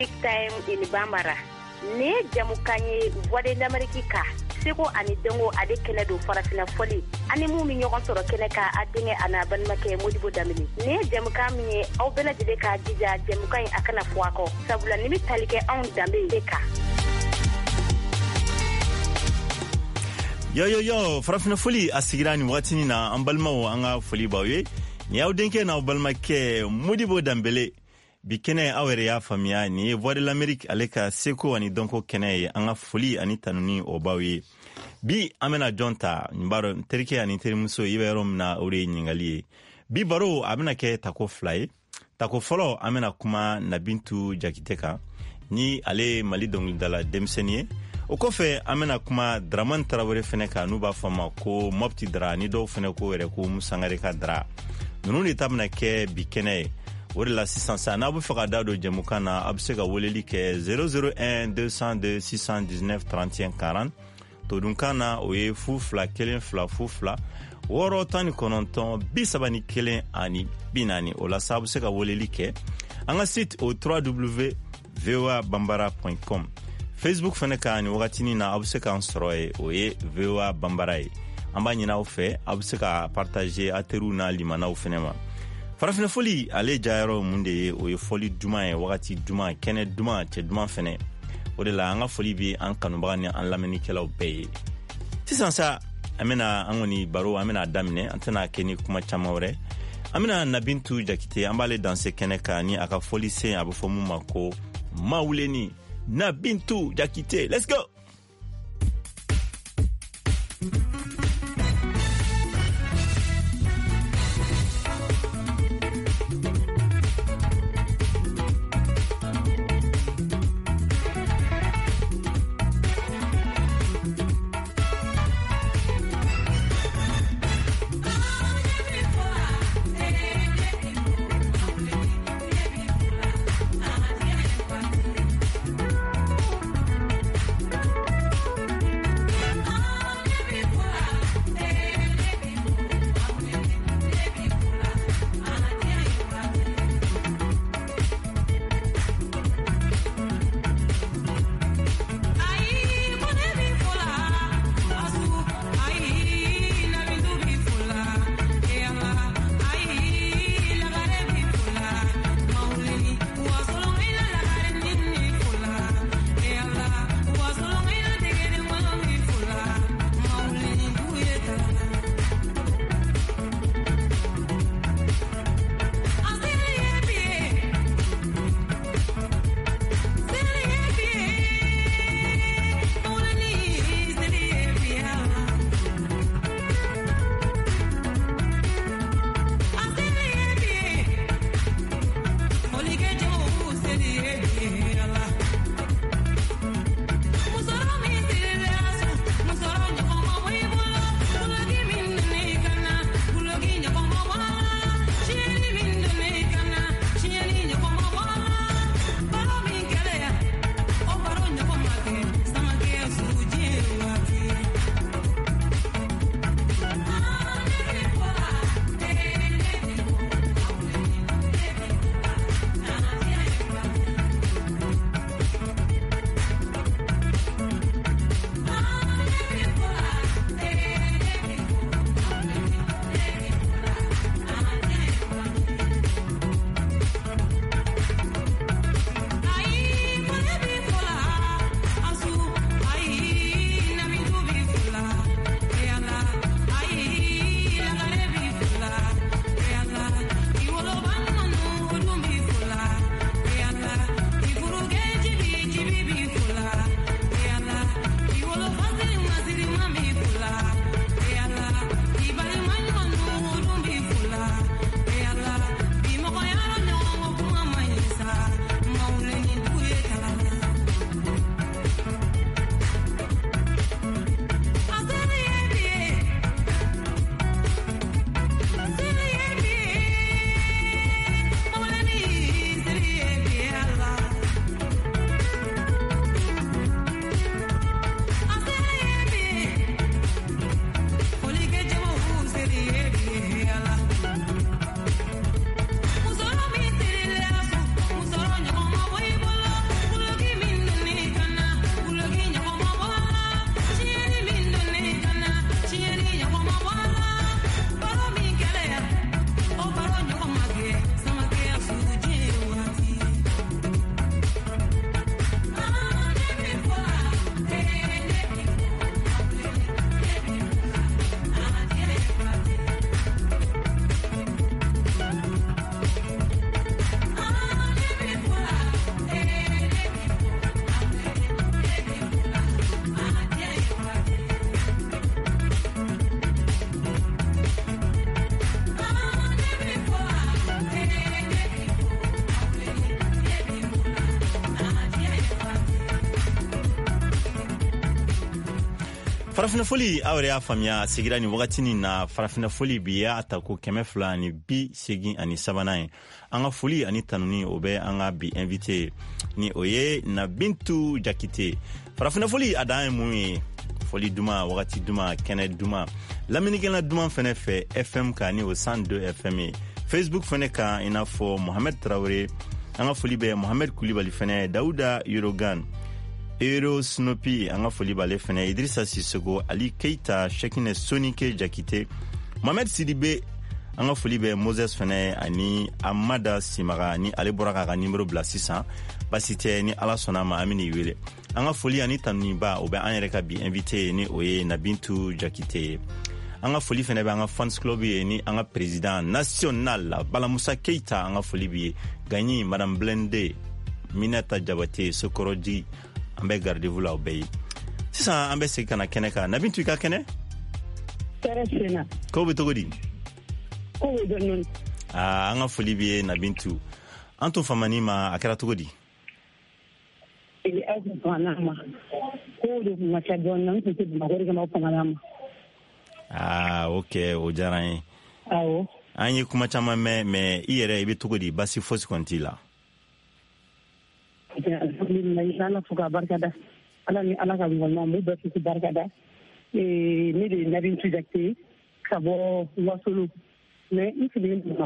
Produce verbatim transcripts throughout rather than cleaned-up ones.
time in Bambara. Ne jamukanye voix d'Amérique ka. Seko ani dongo ade kene do farafina foli. Ani mu mi ñogon soro kene ka adenge ana ban make Modibo Damini. Ne jamuka mi au bela de ka jija jamuka akana fuako. Sabula nimi talike on dambe deka. Yo yo yo farafina foli asigirani watini na ambalmawo anga foli bawe. Ni au denke na balma ke Modibo Dambele. Bi kene awere ya famiya ni voix de l'Amérique aleka seko ani donko kene anga foli ani tanuni obawe bi amena jonta mbaro terike ani terimuso iberom na ore nyingali bi baro amena ke tako fly tako follow amena kuma na Bintu Jakiteka ni ale Mali dongul dala demsenie okofe amena kuma Draman Traoré feneka nuba fama ko mopti dra ni do feneko were ko musangare ka dra nunu ni tabna ke bi kene Wori la six cent sa na bu faka dado jamukana absega woleli ke zéro zéro un deux zéro deux six un neuf trente et un quarante to dunkana oye fu fla kelen fla fu fla woro tani kononton bisabani kelen ani binani ola sabu sega woleli ke anga site au w w w point v o a bambara point com Facebook feneka ni wakatini na absega ansroye oye V O A Bambara amba nyina ofe absega partager ateru na limana ofenema farafina foli ale jayaro munde o ye foli duma ye wakati duma kene duma che duma fene o de la anga foli bi an kanubaga ni an lamenikelaw beye sisan sa amena angoni baro amena damine antena keni kuma chamawre amena na Bintu Jakite ambale danse kene ka ni aka foli se abufo mu mako mauleni na Bintu Jakite. Let's go. farafina foli awre ya famiya sigira ni wagati ni na farafina foli biya atako kɛmɛ fila ni bi segin ani sabanan an ka foli ani tanuni o bɛ an ka bi invité ni o ye na Bintu Jakite. Farafina foli a dan ye mun ye foli duma wagati duma kɛnɛ duma laminikɛla duma fɛnɛ fɛ F M ka ni o cent deux F M ye Facebook fɛnɛ kan ina fɔ Mohamed Traoré an ka foli bɛ Mohamed Kulibali fɛnɛ Dauda Yorogan Ero Snoopy an ka foli b'ale fɛnɛ Idrissa Sissoko Ali Keita Shekine Sonike Jakite Mohamed Sidibe an ka foli bɛ Moses fɛnɛ ani Amada Simaga ni ale bɔra k'a ka numéro bila sisan basi tɛ ni ala sɔnna ma an bɛ n'i wele an ka foli ani tanuniba o bɛ an yɛrɛ ka bi invité ni o ye Nabintu Jakite ye an ka foli fɛnɛ bɛ an ka fans club ye ni an ka président national Balamusa Keita an ka foli bɛ ye Gagny Madame Blende Minata Jabate Sokoroji an bɛ garde-vous la o bɛɛ ye sisan an bɛ segin ka na kɛnɛ kan Nabintu i ka kɛnɛ tɛrɛ senna kow bɛ cogo di kow bɛ dɔɔnin aa an ka foli bɛ ye Nabintu an tun famani ma a kɛra cogo di ee aw kun famana ma kow de kun ka ca dɔɔnin na n tun tɛ Bamakɔ de kama aw famana ma aa ok o diyara n ye awɔ an ye kuma caman mɛn mais i yɛrɛ i bɛ cogo di basi fosi kɔni t'i la alhamdulilayi ala fo k'a barikada ala ni ala ka ɲɔgɔnɲuman n b'u bɛɛ fo barikada ee ne de ye Nabintu Jakite ka bɔ Wasolo mais n sigilen don ma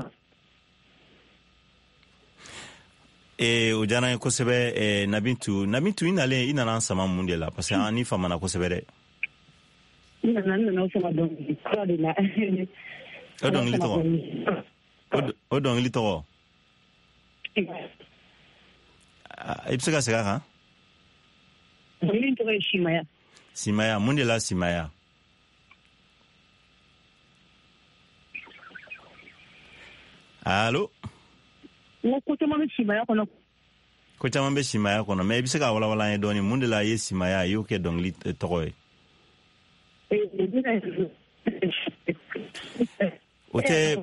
ee o diyara n ye kosɛbɛ ee Nabintu Nabintu i nalen i nana an sama mun de la parce que an ni famana kosɛbɛ dɛ n nana n nana o sama dɔnkili kura de la o dɔnkili tɔgɔ o dɔnkili tɔgɔ i bɛ se ka segin a kan dɔnkili tɔgɔ ye Simaya Simaya mun de la Simaya allo n ko ko caman bɛ Simaya kɔnɔ ko caman bɛ Simaya kɔnɔ mais i bɛ se ka walawala an ye dɔɔni mun de la i ye Simaya i y'o kɛ dɔnkili tɔgɔ ye o tɛ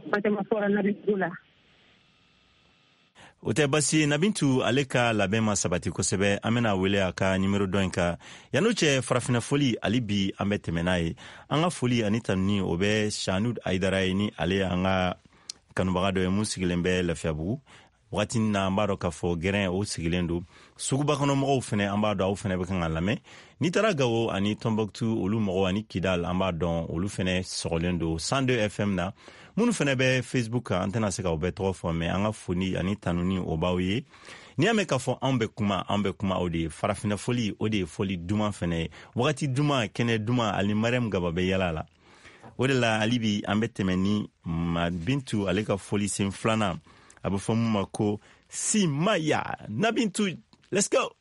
o tɛ basi ye Nabintu ale ka labɛn ma sabati kosɛbɛ an bɛna wele a ka numéro dɔ in kan yan'o cɛ farafina foli ali bi an bɛ tɛmɛ n'a ye an ka foli ani tanuni o bɛ Shanud Aidara ye ni ale an ka kanubaga dɔ ye mun sigilen bɛ Lafiyabugu wagati na an b'a dɔn k'a fɔ gɛrɛn o sigilen don suguba kɔnɔ mɔgɔw fɛnɛ an b'a dɔn aw fɛnɛ bɛ kan ka lamɛn n'i taara Gawo ani Tombouctou olu mɔgɔw ani Kidal an b'a dɔn olu fɛnɛ sɔgɔlen don cent deux F M na minnu fɛnɛ bɛ Facebook kan an tɛna se k'aw bɛɛ tɔgɔ fɔ mais an ka foni ani tanuni o b'aw ye n'i y'a mɛn k'a fɔ anw bɛ kuma an bɛ kuma o de ye farafina foli o de ye foli duman fɛnɛ ye wagati duman kɛnɛ duman ani Mariam Gaba bɛ yala la o de la ali bi an bɛ tɛmɛ ni Nabintu ale ka foli sen filanan a bɛ fɔ mun ma ko Simaya Nabintu let's go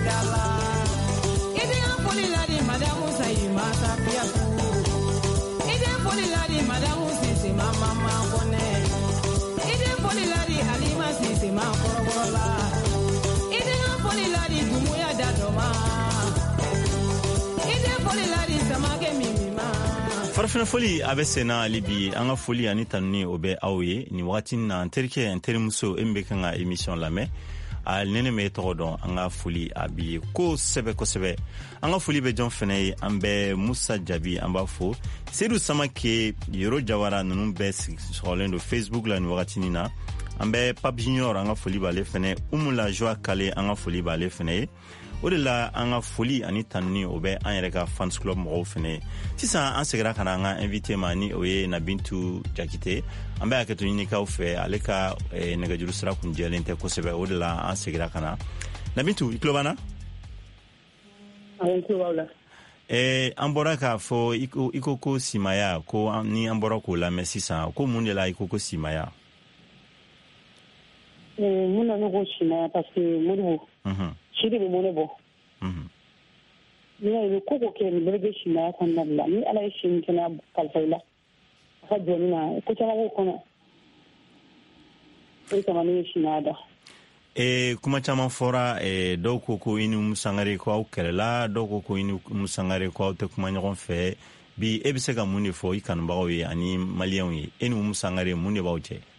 dala ide foli ladi madamu sayi mata piatu ide foli ladi madamu sisi mama mangone ide foli ladi halima sisi mankorola ide foli ladi dumuya dadoma ide foli ladi samake mimima. farafina foli a bɛ senna hali bi an ka foli ani tanuni o bɛ aw ye ni wagati na n terikɛ n terimuso e min bɛ kan ka émission lamɛn a ne ne m'e tɔgɔ dɔn an ka foli a b'i ye kosɛbɛ kosɛbɛ an ka foli bɛ jɔn fɛnɛ ye an bɛ musa jabi an b'a fo seyidu samake yoro jawara ninnu bɛɛ sɔgɔlen don facebook la ni wagatinin na an bɛ pape junior an ka foli b'ale fɛnɛ umu la joie kale an ka foli b'ale fɛnɛ ye o de la an ka foli ani tanuni o bɛ an yɛrɛ ka fans club mɔgɔw fɛnɛ ye sisan an segira ka na an ka invité ma ni o ye nabintu jakite an bɛ hakɛto ɲinikaw fɛ ale ka eh, nɛgɛjuru sira kun jɛlen tɛ kosɛbɛ o de la an segira ka na nabintu i tulo b'an na eh, an bɔra k'a fɔ i ko ko simaya ko an, ni an bɔra k'o lamɛn sisan ko mun de la i ko ko simaya eh, mun na ne ko simaya parce que modibo uh-huh. si de bɛ mun ne bɔ n'i y'a ye ko ko kɛ nin bɛɛ bɛ simaya kɔnɔna de la ni ala ye si min kɛnɛya kalifa i la a ka jɔni na ko caman b'o kɔnɔ o de kama ne ye simaya da. E, kuma caman fɔra e, dɔw ko ko i ni Musangare ko aw kɛlɛla dɔw ko ko i ni Musangare ko aw tɛ kuma ɲɔgɔn fɛ bi e bɛ se ka mun de fɔ i kanubagaw ye ani maliyɛnw ye e ni Musangare mun de b'aw cɛ?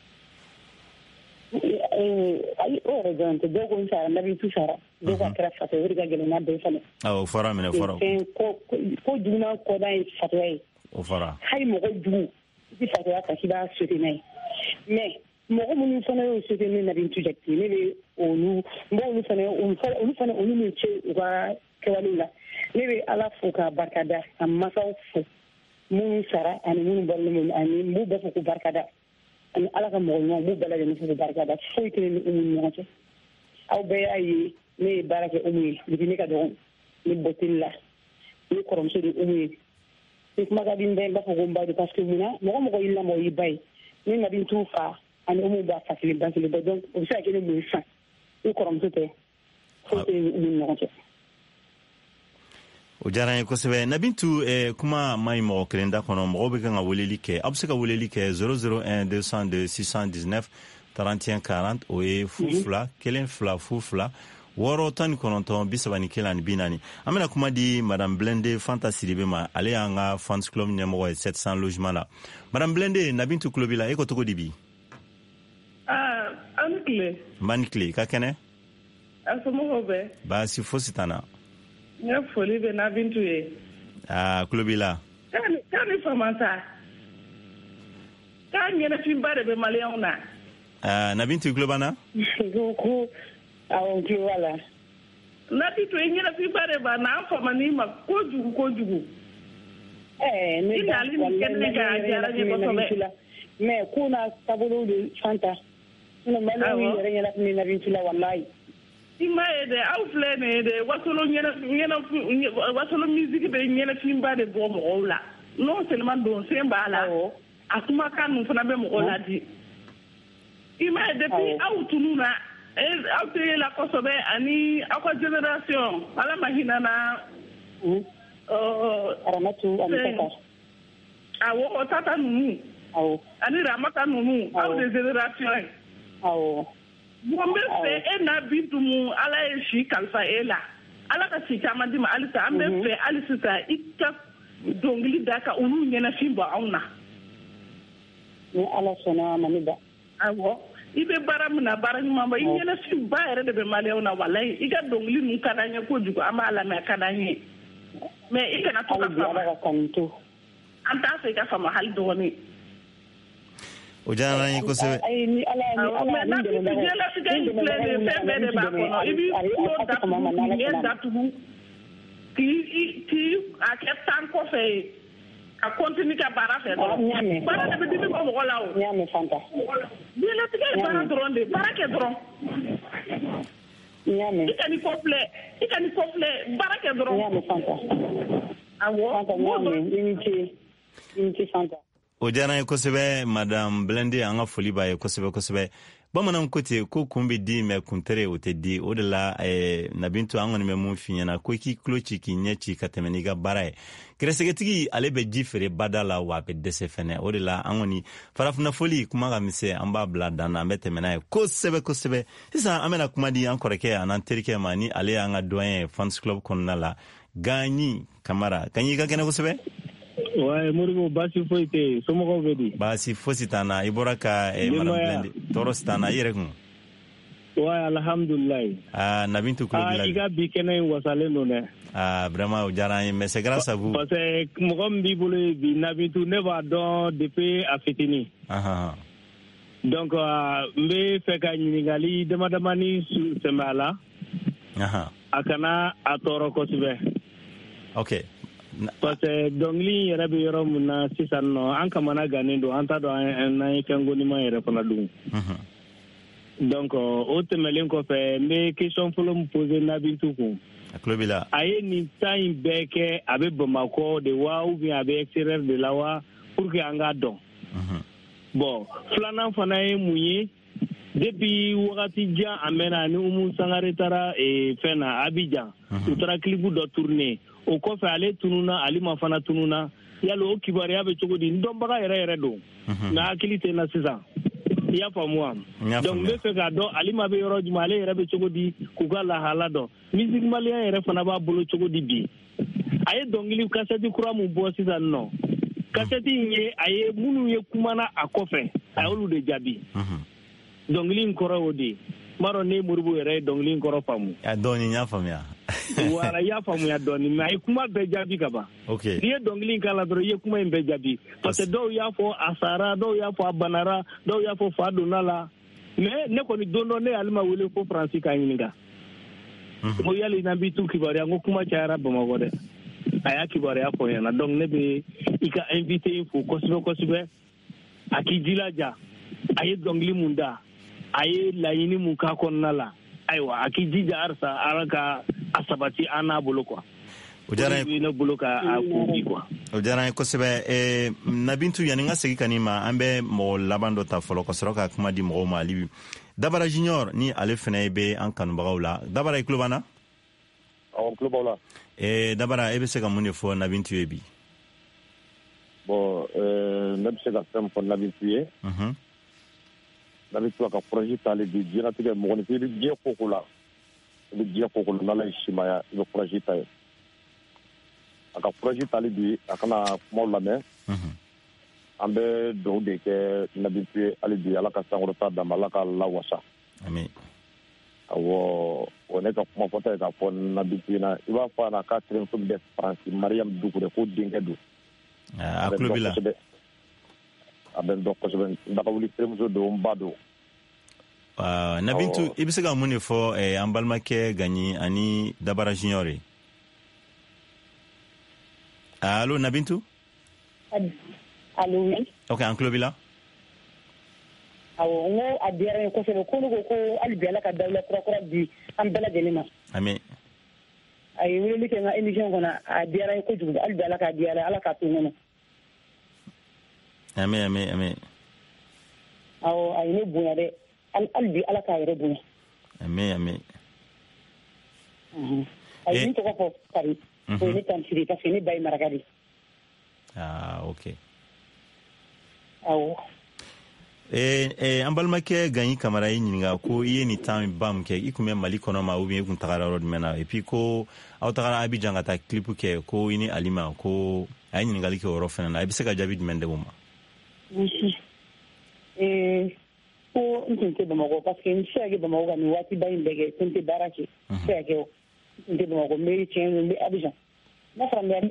o yɛrɛ dɔrɔn tɛ dɔw ko n sara Nabintu sara dɔw ko a kɛra fatɔ o de ka gɛlɛn n'a bɛɛ fana. Awɔ o fɔra minɛ fɔra. Ko juguman kɔda ye fatɔya ye. O fɔra. Hali mɔgɔ jugu i bɛ fatɔya ta k'i b'a soutenir n'a ye mais mɔgɔ minnu fana y'o soutenir Nabintu Jakite ne bɛ olu n b'olu fana olu fana olu n'u cɛ u ka kɛwalew la ne bɛ Ala fo k'a barikada ka masaw fo minnu sara ani minnu balolen ani n b'u bɛɛ fo k'u barikada. ani ala ka mɔgɔ ɲɔgɔn b'u bɛɛ lajɛlen fo barikada foyi tɛ ni umu ni ɲɔgɔn cɛ aw bɛɛ y'a ye ne ye baara kɛ umu ye depuis ne ka dɔgɔn ne bɔteli la ne kɔrɔmuso de umu ye ne kuma ka di n bɛɛ n b'a fɔ ko n ba don parce que mun na mɔgɔ mɔgɔ y'i lamɔ o y'i ba ye ne Nabintu fa ani umu b'a fa kelen ba kelen bɛɛ donc o bɛ se ka kɛ ne mun ye sisan ne kɔrɔmuso tɛ foyi tɛ ni umu ni ɲɔgɔn cɛ. O diyara n ye kosɛbɛ Nabintu eh, kuma ma ɲi mɔgɔ kelen da kɔnɔ mɔgɔw bɛ kan ka weleli kɛ aw bɛ se ka weleli kɛ zéro zéro un deux cent deux six cent dix-neuf trente et un quarante o ye fu fila kelen fila fu fila wɔɔrɔ tan ni kɔnɔntɔn bi saba ni kelen ani bi naani an bɛna kuma di madame Blende Fanta Sidibe ma ale y'an ka fans club ɲɛmɔgɔ ye sept cents logement la madame Blende Nabintu tulo b'i la e ko cogo di bi? Ah, an ni tile. n b'a ni tile ka kɛnɛ? A somɔgɔw bɛɛ. baasi fosi t'an na. n ka foli bɛ Nabintu ye. aa tulo b'i la. k'a ni famanta k'a ɲɛnafinba de bɛ maliyɛnw na. aa Nabintu tulo b'an na? ko awɔ n tulo b'a la. Nabintu i ɲɛnafinba de b'a na an famani ma kojugu kojugu. ɛɛ ne da walayi mais ko n'a taabolo de Fanta sinon maliyɛnw yɛrɛ ɲɛnafin ni Nabintu la walayi. I m'a ye dɛ aw filɛ nin ye dɛ wasolo wasolo musique bɛ ɲɛnafinba de bɔ mɔgɔw la non seulement don sen b'a la a kumakan ninnu fana bɛ mɔgɔw la di i m'a ye depuis aw tunu na aw tɛ la kosɛbɛ ani aw ka génération ala ma hinɛ na Ramatu ani Tata awɔ Tata ninnu ani Ramata ninnu aw de génération awɔ. Mɔgɔ bɛ fɛ e Nabintu mun ala ye si kalifa e la ala ka si caman di ma halisa an bɛ fɛ hali sisan i ka dɔnkili da ka olu ɲɛnafin bɔ anw na. Ni ala sɔnna ma ne da. Awɔ i bɛ baara min na baara ɲuman ba i ɲɛnafin ba yɛrɛ de bɛ maliyɛnw na walayi i ka dɔnkili ninnu ka d'an ye kojugu an b'a lamɛn a ka d'an ye mais i kana to ka fama an t'a fɛ i ka fama hali dɔɔnin. O diyara n ye kosɛbɛ. mɛ Nabintu diɲɛlatigɛ in filɛ nin ye fɛn bɛɛ de b'a kɔnɔ i b'i tulo datugu k'i ɲɛ datugu k'i a kɛ tan kɔfɛ ye ka continue ka baara fɛ dɔrɔn baara de bɛ dimi bɔ mɔgɔ la o. diɲɛlatigɛ ye baara dɔrɔn de baara kɛ dɔrɔn. i ka nin ko filɛ i ka nin ko filɛ baara kɛ dɔrɔn. awɔ. o diyara ye kosɛbɛ madame Blende an ka foli b'a ye kosɛbɛ kosɛbɛ. Bamanan ko ten ko kun bɛ di mɛ kuntere o tɛ di o de la eh, Nabintu an kɔni bɛ mun f'i ɲɛna ko i k'i tulo ci k'i ɲɛ ci ka tɛmɛ n'i ka baara ye. Kɛrɛsɛgɛtigi ale bɛ ji feere bada la wa a bɛ dɛsɛ fɛnɛ o de la an kɔni farafina foli kuma ka misɛn an b'a bila dan na an bɛ tɛmɛ n'a ye kosɛbɛ kosɛbɛ. Sisan an bɛna kuma di an kɔrɔkɛ a n'an terikɛ ma ni ale y'an ka doyen fans club kɔnɔna la Gagny Kamara. Gagny ka kɛnɛ kosɛbɛ. Ouais, Moribo, basi foyi tɛ somɔgɔw bɛ di. Basi fosi t'an na i bɔra ka eh, madame Blende tɔɔrɔ si t'an na i yɛrɛ kun. Ouais, alhamdulilayi. Ah, Nabintu kulo bila. Ah, i ka bi kɛnɛ in wasalen don dɛ. Ah, vraiment o diyara an ye mais c'est grâce à vous. Parce que mɔgɔ min b'i bolo ye bi Nabintu ne b'a dɔn depuis a fitinin. Ah, donc uh, n bɛ fɛ ka ɲininkali damadamani sɛmɛ a la. ah, a kana a tɔɔrɔ kosɛbɛ. ok. Parce que dɔnkili yɛrɛ bɛ yɔrɔ min na sisan nɔ an kamana gannen don an t'a dɔn n'an ye fɛn gonima yɛrɛ fana dun. donc o tɛmɛlen kɔfɛ n bɛ question fɔlɔ min poser Nabintu kun. a tulo b'i la. a ye nin temps in bɛɛ kɛ a bɛ Bamakɔ de wa ou bien a bɛ extérieur de la wa pour que an k'a dɔn. bon filanan fana ye mun ye depuis wagati jan a mɛnna ni Umu Sangare taara fɛn na Abidjan u taara clip dɔ tourner o kɔfɛ ale tununa ale ma fana tununa yala o kibaruya bɛ cogo di n dɔnbaga yɛrɛ yɛrɛ don nka hakili tɛ n na sisan i y'a faamu wa donc n bɛ fɛ k'a dɔn ale ma bɛ yɔrɔ jumɛn ale yɛrɛ bɛ cogo di k'u ka lahala dɔn musique malien yɛrɛ fana b'a bolo cogo di bi a ye dɔnkili kasɛti kura min bɔ sisan nɔ kasɛti in ye a ye minnu ye kumana a kɔfɛ a y'olu de jaabi dɔnkili in kɔrɔ o de n b'a dɔn ne Moribo yɛrɛ ye dɔnkili in kɔrɔ faamu. a dɔɔni n y'a faamuya. wala i y'a faamuya dɔɔni mais a ye kuma bɛɛ jaabi ka ban. ok n'i ye dɔnkili in k'a la dɔrɔn i ye kuma in bɛɛ jaabi parce que dɔw y'a fɔ a sara dɔw y'a fɔ a banara dɔw y'a fɔ fa donna la mais ne kɔni don dɔ ne y'ale ma wele ko Faransi k'a ɲininka. n ko yali Nabintu kibaruya n ko kuma cayara Bamakɔ dɛ a y'a kibaruya fɔ ɲɛna donc ne bɛ i ka invité in fo kosɛbɛ kosɛbɛ a k'i jilaja a ye dɔnkili mun da a ye laɲini mun k'a kɔnɔna la ayiwa a k'i jija arisa ala ka a sabati an n'a bolo quoi. o diyara n ye ne bolo ka a kunbi quoi. o diyara n ye kosɛbɛ eh, Nabintu yanni n ka segin ka n'i ma an bɛ mɔgɔ laban dɔ ta fɔlɔ ka sɔrɔ ka kuma di mɔgɔw ma hali bi Dabara Junior ni ale fana bɛ an kanubagaw la Dabara i tulo b'an na. awɔ n tulo b'aw la. eh, Dabara e bɛ se ka mun de fɔ Nabintu ye bi. bon euh, ne bɛ se ka fɛn fɔ Nabintu ye. Nabintu a ka courage t'ale bi diɲɛlatigɛ mɔgɔninfin i bɛ diɲɛ ko o ko la i bɛ diɲɛ ko o ko la n'Ala ye simaya i bɛ courage ta ye a ka courage t'ale bi a kana kumaw lamɛn an bɛ dugawu de kɛ Nabintu ye hali bi Ala ka sankɔrɔta d'a ma Ala ka lawasa. amin. awɔ o ne ka kuma fɔta ye k'a fɔ Nabintu ɲɛna i b'a fɔ a n'a k'a terimuso min bɛ Faransi Mariam Dukure k'o denkɛ don. a tulo b'i la. a bɛ n dɔn kosɛbɛ n dagawuli terimuso don n ba don. Uh, Nabintu i bɛ se ka mun de fɔ eh, an balimakɛ Gagny ani Dabara Junior ye. Allo Nabintu. allo oui. ok an tulo b'i la. awɔ n ko a diyara n ye kosɛbɛ ko ne ko ko hali bi Ala ka dawula kura kura di an bɛɛ lajɛlen ma. amin. a ye weleli kɛ n ka émission kɔnɔ a diyara n ye kojugu hali bi Ala k'a diyara Ala k'a to n kɔnɔ. amin amin amin. awɔ a ye ne bonya dɛ hali bi Ala k'a yɛrɛ bonya. amin amin. a ye n tɔgɔ fɔ Kari o ye ne tansiri parce que ne ba ye maraka de. ah ok. awɔ. Eh, eh, an balimakɛ Gagny Kamara ye ɲininka ko i ye nin temps ba min kɛ i tun bɛ Mali kɔnɔ ma ou bien i tun tagara yɔrɔ jumɛn na et puis ko aw tagara Abidjan ka taa clip kɛ ko i ni Alima ko a ye ɲininkali kɛ o yɔrɔ fana na i bɛ se ka jaabi jumɛn di o ma. eh ko n tun tɛ Bamakɔ parce que n tɛ se ka kɛ Bamakɔ ka nin waati ba in bɛɛ kɛ ko n tɛ baara kɛ n tɛ se ka kɛ o n tun tɛ Bamakɔ n bɛ tiɲɛ n bɛ Abidjan n'a fɔra n bɛ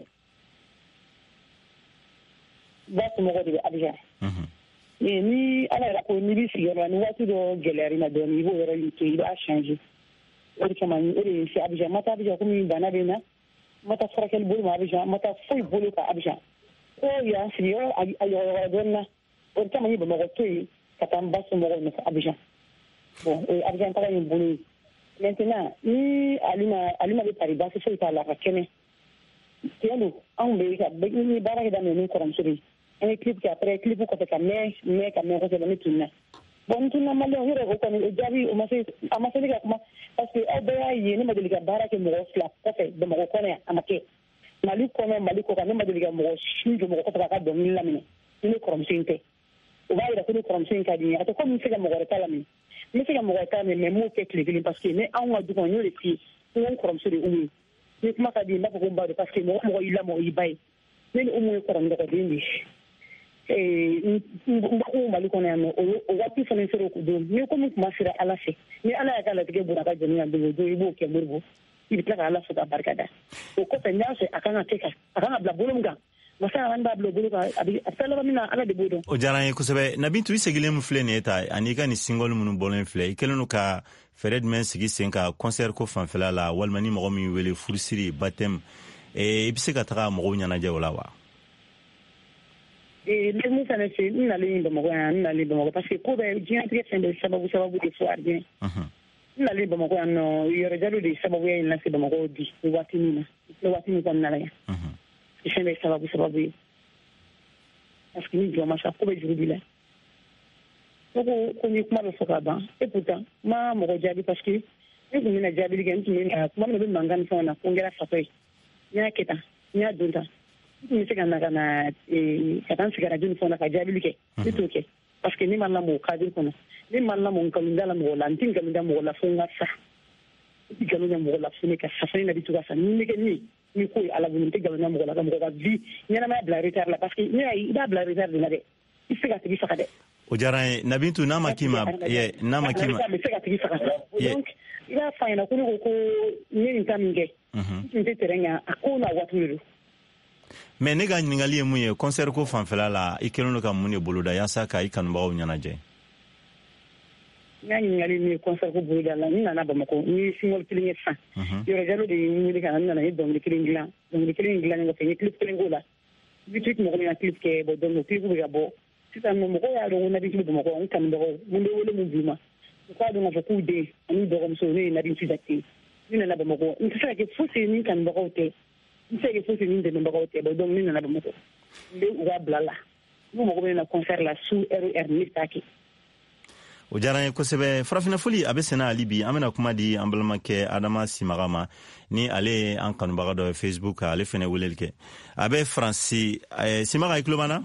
ba somɔgɔw de bɛ Abidjan. ni Ala yɛrɛ ko n'i b'i sigi yɔrɔ la ni waati dɔ gɛlɛyara i ma dɔɔnin i b'o yɔrɔ in to i b'a changer o de kama o de ye n se Abidjan n ma taa Abidjan komi bana bɛ n na n ma taa furakɛli bolo ma Abidjan n ma taa foyi bolo ka Abidjan ko yan sigi yɔrɔ a yɔgɔyɔgɔ dɔɔnin na o de kama n ye Bamakɔ to yen ka taa n ba somɔgɔw nɔfɛ Abidjan bon o ye Abidjan taga in bolo ye maintenant ni Alima Alima bɛ Paris baasi foyi t'a la a ka kɛnɛ tiɲɛ don anw bɛ ka ni baara kɛ daminɛ ni kɔrɔmuso de ye un clip qui après clip ko ka mais mais ka mais ko se ni tunna bon tunna ma le hore ko ko ni jabi o ma se ama se ka kuma parce que au baya yi ni ma de ga bara ke mo fla ko fe de mo ko ne amake mali ko no mali ko ka ne ma de ga mo shinjo mo ko ka do ni lamine ni ko rom sinte o va ira ko ni ko rom sinka di ato ko mi se ga mo ko ta lamine mi se ga mo ko ta mais mo ke clip parce que ne an wa du ko ni le ti ko ko rom se de umi ni kuma ka di na ko ba de parce que mo mo ila mo ibai ni umu ko rom de ko di eh mbaku mali ko na no o wati fana sero ko do ni ko mi kuma sira ala fe ni ala ya kala tige bura ka jeni ando do ibo ke burgo ibi tla ala so ka barkada o ko pe nyaase akanga teka akanga bla bolumga masa wan ba bla boluga abi afela mina ala de bodo o jaran ko sebe nabintu isegile mu flene eta anika ni single mun bolen fle kelenu ka fered men sigi senka concert ko fanfela la walmani mo mi wele fursiri batem e ibise ka taka mo nyana je wala wa et les nous ça ne fait ni aller dans mon coin ni aller dans mon parce que ko be jian très fin de sababu sababu de soir bien ni aller dans mon coin no yoro jalo de sababu ya ina se dans mon di wati ni na le wati ni comme na ya mhm c'est des sababu sababu parce que ni joma sa ko be juru bila ko ko ni kuma be soka ba et pourtant ma mo jabi parce que ni ko ni na jabi ligen ni na kuma me be mangani fona ko ngera fatoi nya keta nya dunta ni se kana kana eh katan sigara jun fona ka jabili ke itoke parce que ni man la mo kadir kono ni man la mo nkalunda la mo la ntinga nda mo la funga sa igalo nya mo la fune ka sa fina bitu ka sa ni ke ni ni ko ala bu ntinga nya mo la ka mo ka vi ni na ma bla retard la parce que ni ai da bla retard na de isega tigi fakade o jaran nabintu na makima ye na makima isega tigi fakade donc ila faina ko ko ni ntaminge nte terenya akona watu mais ne ga ɲininkali ye mun ye concert ko fanfɛla la i kelen do ka mun de boloda yaasa ka i kanubagaw ɲɛnajɛ n ka ɲininkali min ye concert ko boloda la n nana Bamako n ye single kelen ye sisan yɔrɔ jalo de ye n wele ka na n nana n ye dɔnkili kelen dilan dɔnkili kelen dilannen kɔfɛ n ye clip kelen k'o la bitik mɔgɔ min ka clip kɛ bon donc clip bɛ ka bɔ sisan nɔ mɔgɔw y'a dɔn ko Nabi bɛ Bamako n kanubagaw mun bɛ wele mun d'u ma u k'a dɔn k'a fɔ k'u den ani dɔgɔmuso n'o ye Nabi Jakite n nana Bamako n tɛ se ka kɛ fosi ye ni kanubagaw tɛ n tɛ se ka kɛ fosi ye ni dɛmɛbagaw tɛ bon donc n nana Bamako n bɛ u ka bila la n'u mago bɛ na concert la sous R E R ne t'a kɛ o diyara ye kosɛbɛ farafina foli a bɛ sɛnɛ hali bi an bɛna kuma di an balimakɛ adama simaga ma ni ale an kanubaga dɔ ye facebook ale fɛnɛ weleli kɛ a bɛ faransi eh, simaga i tulo b'an na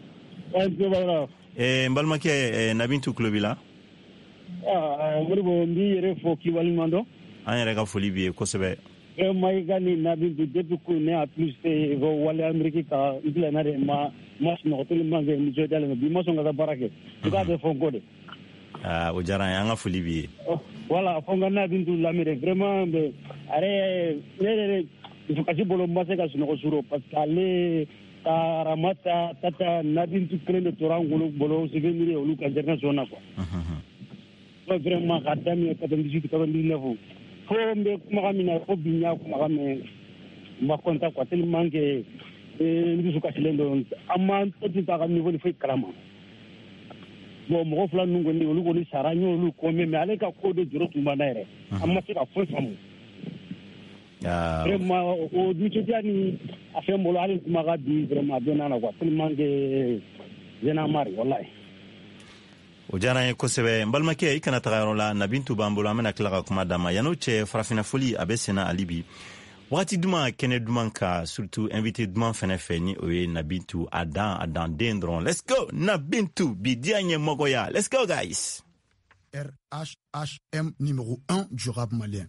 eh, n balimakɛ eh, nabintu tulo b'i la moribo n b'i yɛrɛ fɔ k'i waliɲuman dɔn an yɛrɛ ka foli b'i ye kosɛbɛ vraiment i ka ni nabintu depuis que ne a plus fɔ wale ameriki ka n tilenna de ma ma sunɔgɔ tellement que muso dalen bi ma sɔn ka taa baara kɛ i k'a bɛ fɔ n kɔ de ah o diyara ye an ka foli b'i ye voilà fɔ n ka nabintu lamɛn vraiment mais ale ne yɛrɛ dusukasi bolo ma se ka sunɔgɔ suro parce que ale ka ramata tata nabintu kelen de tora an bolo bolo souvenir ye olu ka génération na quoi vraiment ka daminɛ quatre-vingt-dix-huit quatre-vingt-dix-neuf fo n bɛ kumakan min na fo bi n y'a kumakan mɛn n ma content quoi tellement que n dusukasilen don an ma tɔti ta ka niveau ni foyi kalama bon mɔgɔ fila ninnu kɔni olu kɔni sara n y'olu kɔmɛ mais ale ka ko de jɔrɔ tun b'an na yɛrɛ an ma se ka foyi faamu vraiment o nisɔndiya ni a fɛn bolo hali kuma ka bi vraiment a bɛ n'a la quoi tellement que j'en ai marre wallahi o diyara ye kosɛbɛ n balimakɛ i kana taga yɔrɔ la nabintu b'an bolo an bɛna tila ka kuma d'a ma yan'o cɛ farafina foli a bɛ senna hali bi wagati duman kɛnɛ duman ka surtout invité duman fɛnɛ fɛ ni o ye nabintu a dan a dan den dɔrɔn let's go nabintu bi diya ɲɛ mɔgɔya let's go guys R H H M numéro un du rap malien.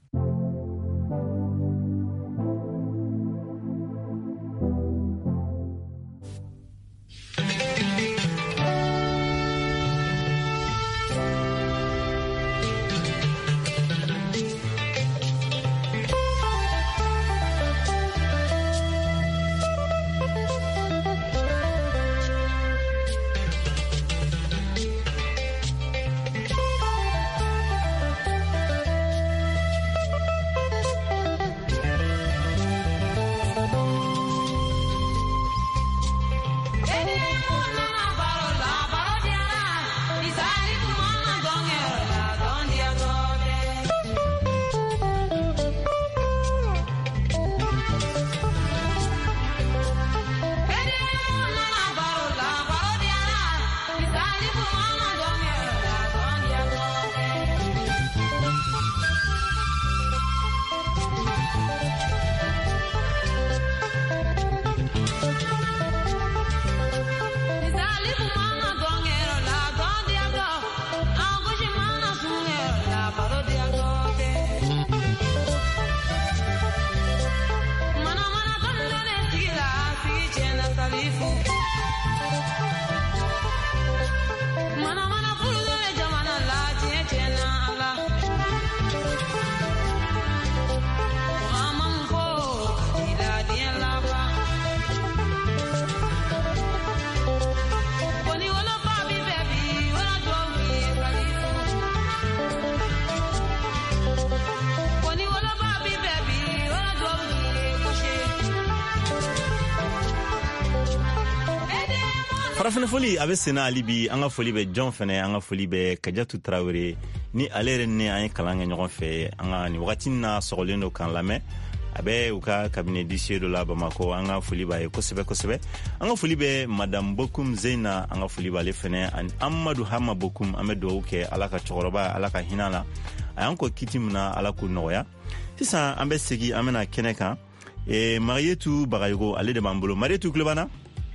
farafina foli abe sena alibi anga foli be John fene anga foli be Kajatu Traoré ni alere ne ay kalanga ɲɔgɔn fɛ anga ni wagati na sɔgɔlen kan lamɛ abe u ka cabinet d'ici de la Bamako anga foli ba ye kosɛbɛ kosɛbɛ anga foli be madame Bokum Zeina anga foli ba le fene an Amadou Hama Bokum ame duwawu kɛ ala ka cɛkɔrɔba ala ka hinala ayan ko kiti mina ala ko nɔgɔya sisan an bɛ segi an bɛna kɛnɛ kan e Marietou Bagayogo ale de b'an bolo Marietou Klebana.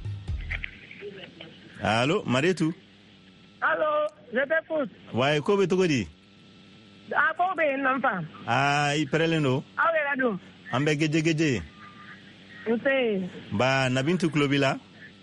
Allô, Marietou? Allô, je t'écoute. Ouais, ko be togo di? Ah, ko be namfa. Ah, i pereleno. Ah, we la dum. Ambe geje geje. Nse. Ba Nabintu Klobila.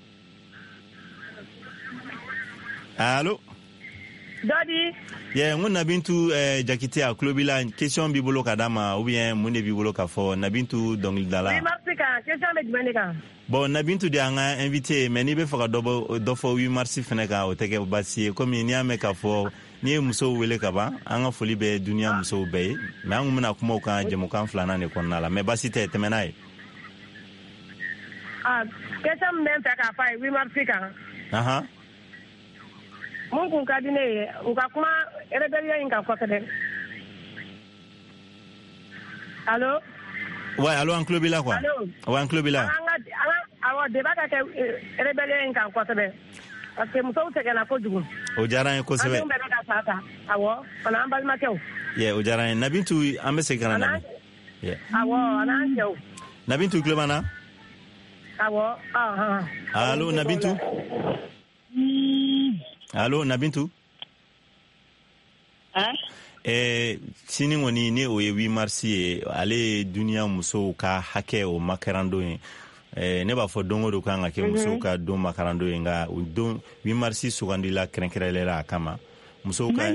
Allô? Dodi. Yeah, ngun Nabintu eh, Jakite a Klobila question bi bolo kadama ou bien mun bi bolo ka fo Nabintu dongil dala. Oui, merci ka. Question be jmenika. Bon, Nabintu de anga invité mais ni be faka dobo do fo huit mars fene ka o teke basi comme ni ame ka fo ni muso wele ka ba anga foli be dunia muso be mais angu mena kuma ka jemu kan flana ne konna la mais basi te temenai. Ah, question men fa ka fa huit mars ka. Aha. Mun kun ka dine u ka kuma rebellion in ka kosede. Allô? Ouais, allô en Klobila quoi. Allô? Ouais, en Klobila. Awa deba ka kɛ rebellion in kan kosɛbɛ parce que musow sɛgɛnna kojugu. O diyara n ye kosɛbɛ. An denw bɛɛ bɛ ka sa ta awɔ fana an balimakɛw. Yeah, o diyara n ye Nabintu an bɛ segin ka na Nabi. Yeah. Awɔ an n'an cɛw. Nabintu tulo b'an na. Awɔ ɔhɔn. Allo Nabintu. Allo Nabintu. Ah. Eh, sini kɔni ni o ye huit mars ye ale duniya musow ka hakɛ o makarando ye. Eh, ne b'a fɔ don o don kan ka kɛ musow ka don makarando ye nka o don huit mars sugandila kɛrɛnkɛrɛnlela a kama musow ka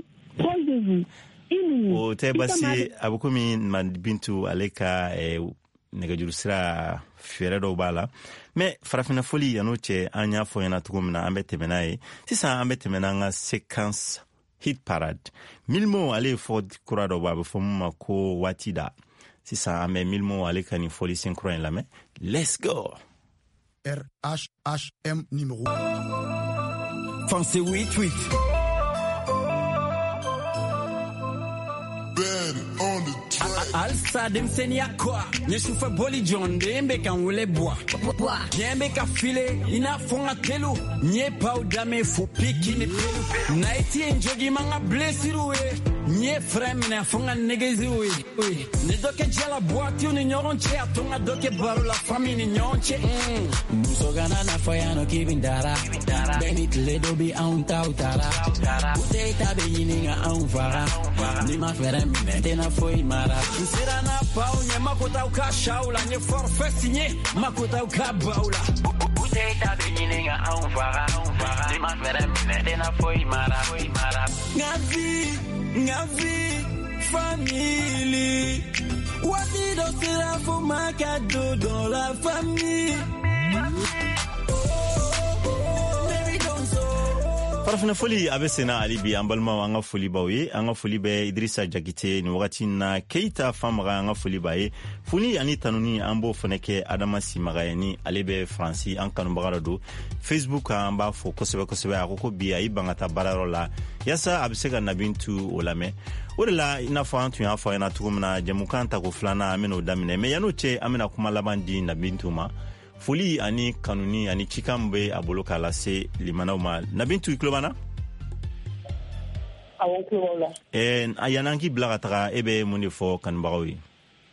o tɛ basi ye a bɛ komi Nabintu ale ka eh, nɛgɛjuru sira fɛɛrɛ dɔw b'a la mais farafina foli yan'o cɛ an y'a fɔ ɲɛna cogo min na an bɛ tɛmɛ n'a ye sisan an bɛ tɛmɛ n'an ka séquence hit parade Milmo ale fɔ kura dɔ b'a bɛ fɔ mun ma ko waati da sisan an bɛ Milmo ale ka nin fɔli sen kura in lamɛn let's go. R H H M numéro Fancy huit huit. Alsa dem senia kwa ne sufa boli John dembe kan wele boa dembe ka file ina fonga telu nye pauda me fu piki ne pelu naiti enjogi manga blessiru e nye frame na fonga negezi we ne doke jela boati ni nyoronche atonga doke baro la famille ni nyonche muso gana na faya no kibindara benit ledo bi on tautara ute tabe yininga on fara ni ma fere mete na foi mara sira na pau nye makota uka shaula nye forfait signé makota uka baula ute tabe yininga on fara ni ma fere mete na foi mara foi mara ngavi ngavi family wati do sira fo makado dans la famille. farafina foli a bɛ sena ali bi an balimaw an ka foli baw ye an ka foli bɛ Idrissa Jakite ni wagati na Keita Famaga an ka foli b'a ye foli ani tanuni an b'o fana kɛ Adama Simaga ye ni ale bɛ Faransi an kanubaga dɔ don Facebook kan an b'a fɔ kosɛbɛ kosɛbɛ a ko ko bi a y'i ban ka taa baarayɔrɔ la yasa a bɛ se ka Nabintu o lamɛn o de la i n'a fɔ an tun y'a fɔ a ɲɛna cogo min na jɛmukan tako filanan an bɛna o daminɛ mais yan'o cɛ an bɛna kuma laban di Nabintu ma foli ani kanuni ani cikan bɛ a bolo k'a lase limanaw ma Nabintu i tulo b'an na? Awɔ n tulo b'aw la. ɛɛ a yan'an k'i bila ka taga e bɛ mun de fɔ kanubagaw ye?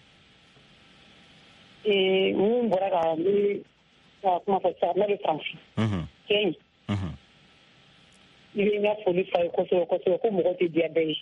Ee mun bɔra ka ne ka kuma fɔ sisan ne bɛ Faransi. Cɛ in. I bɛ n ka foli fa ye kosɛbɛ kosɛbɛ ko mɔgɔ tɛ diya bɛɛ ye.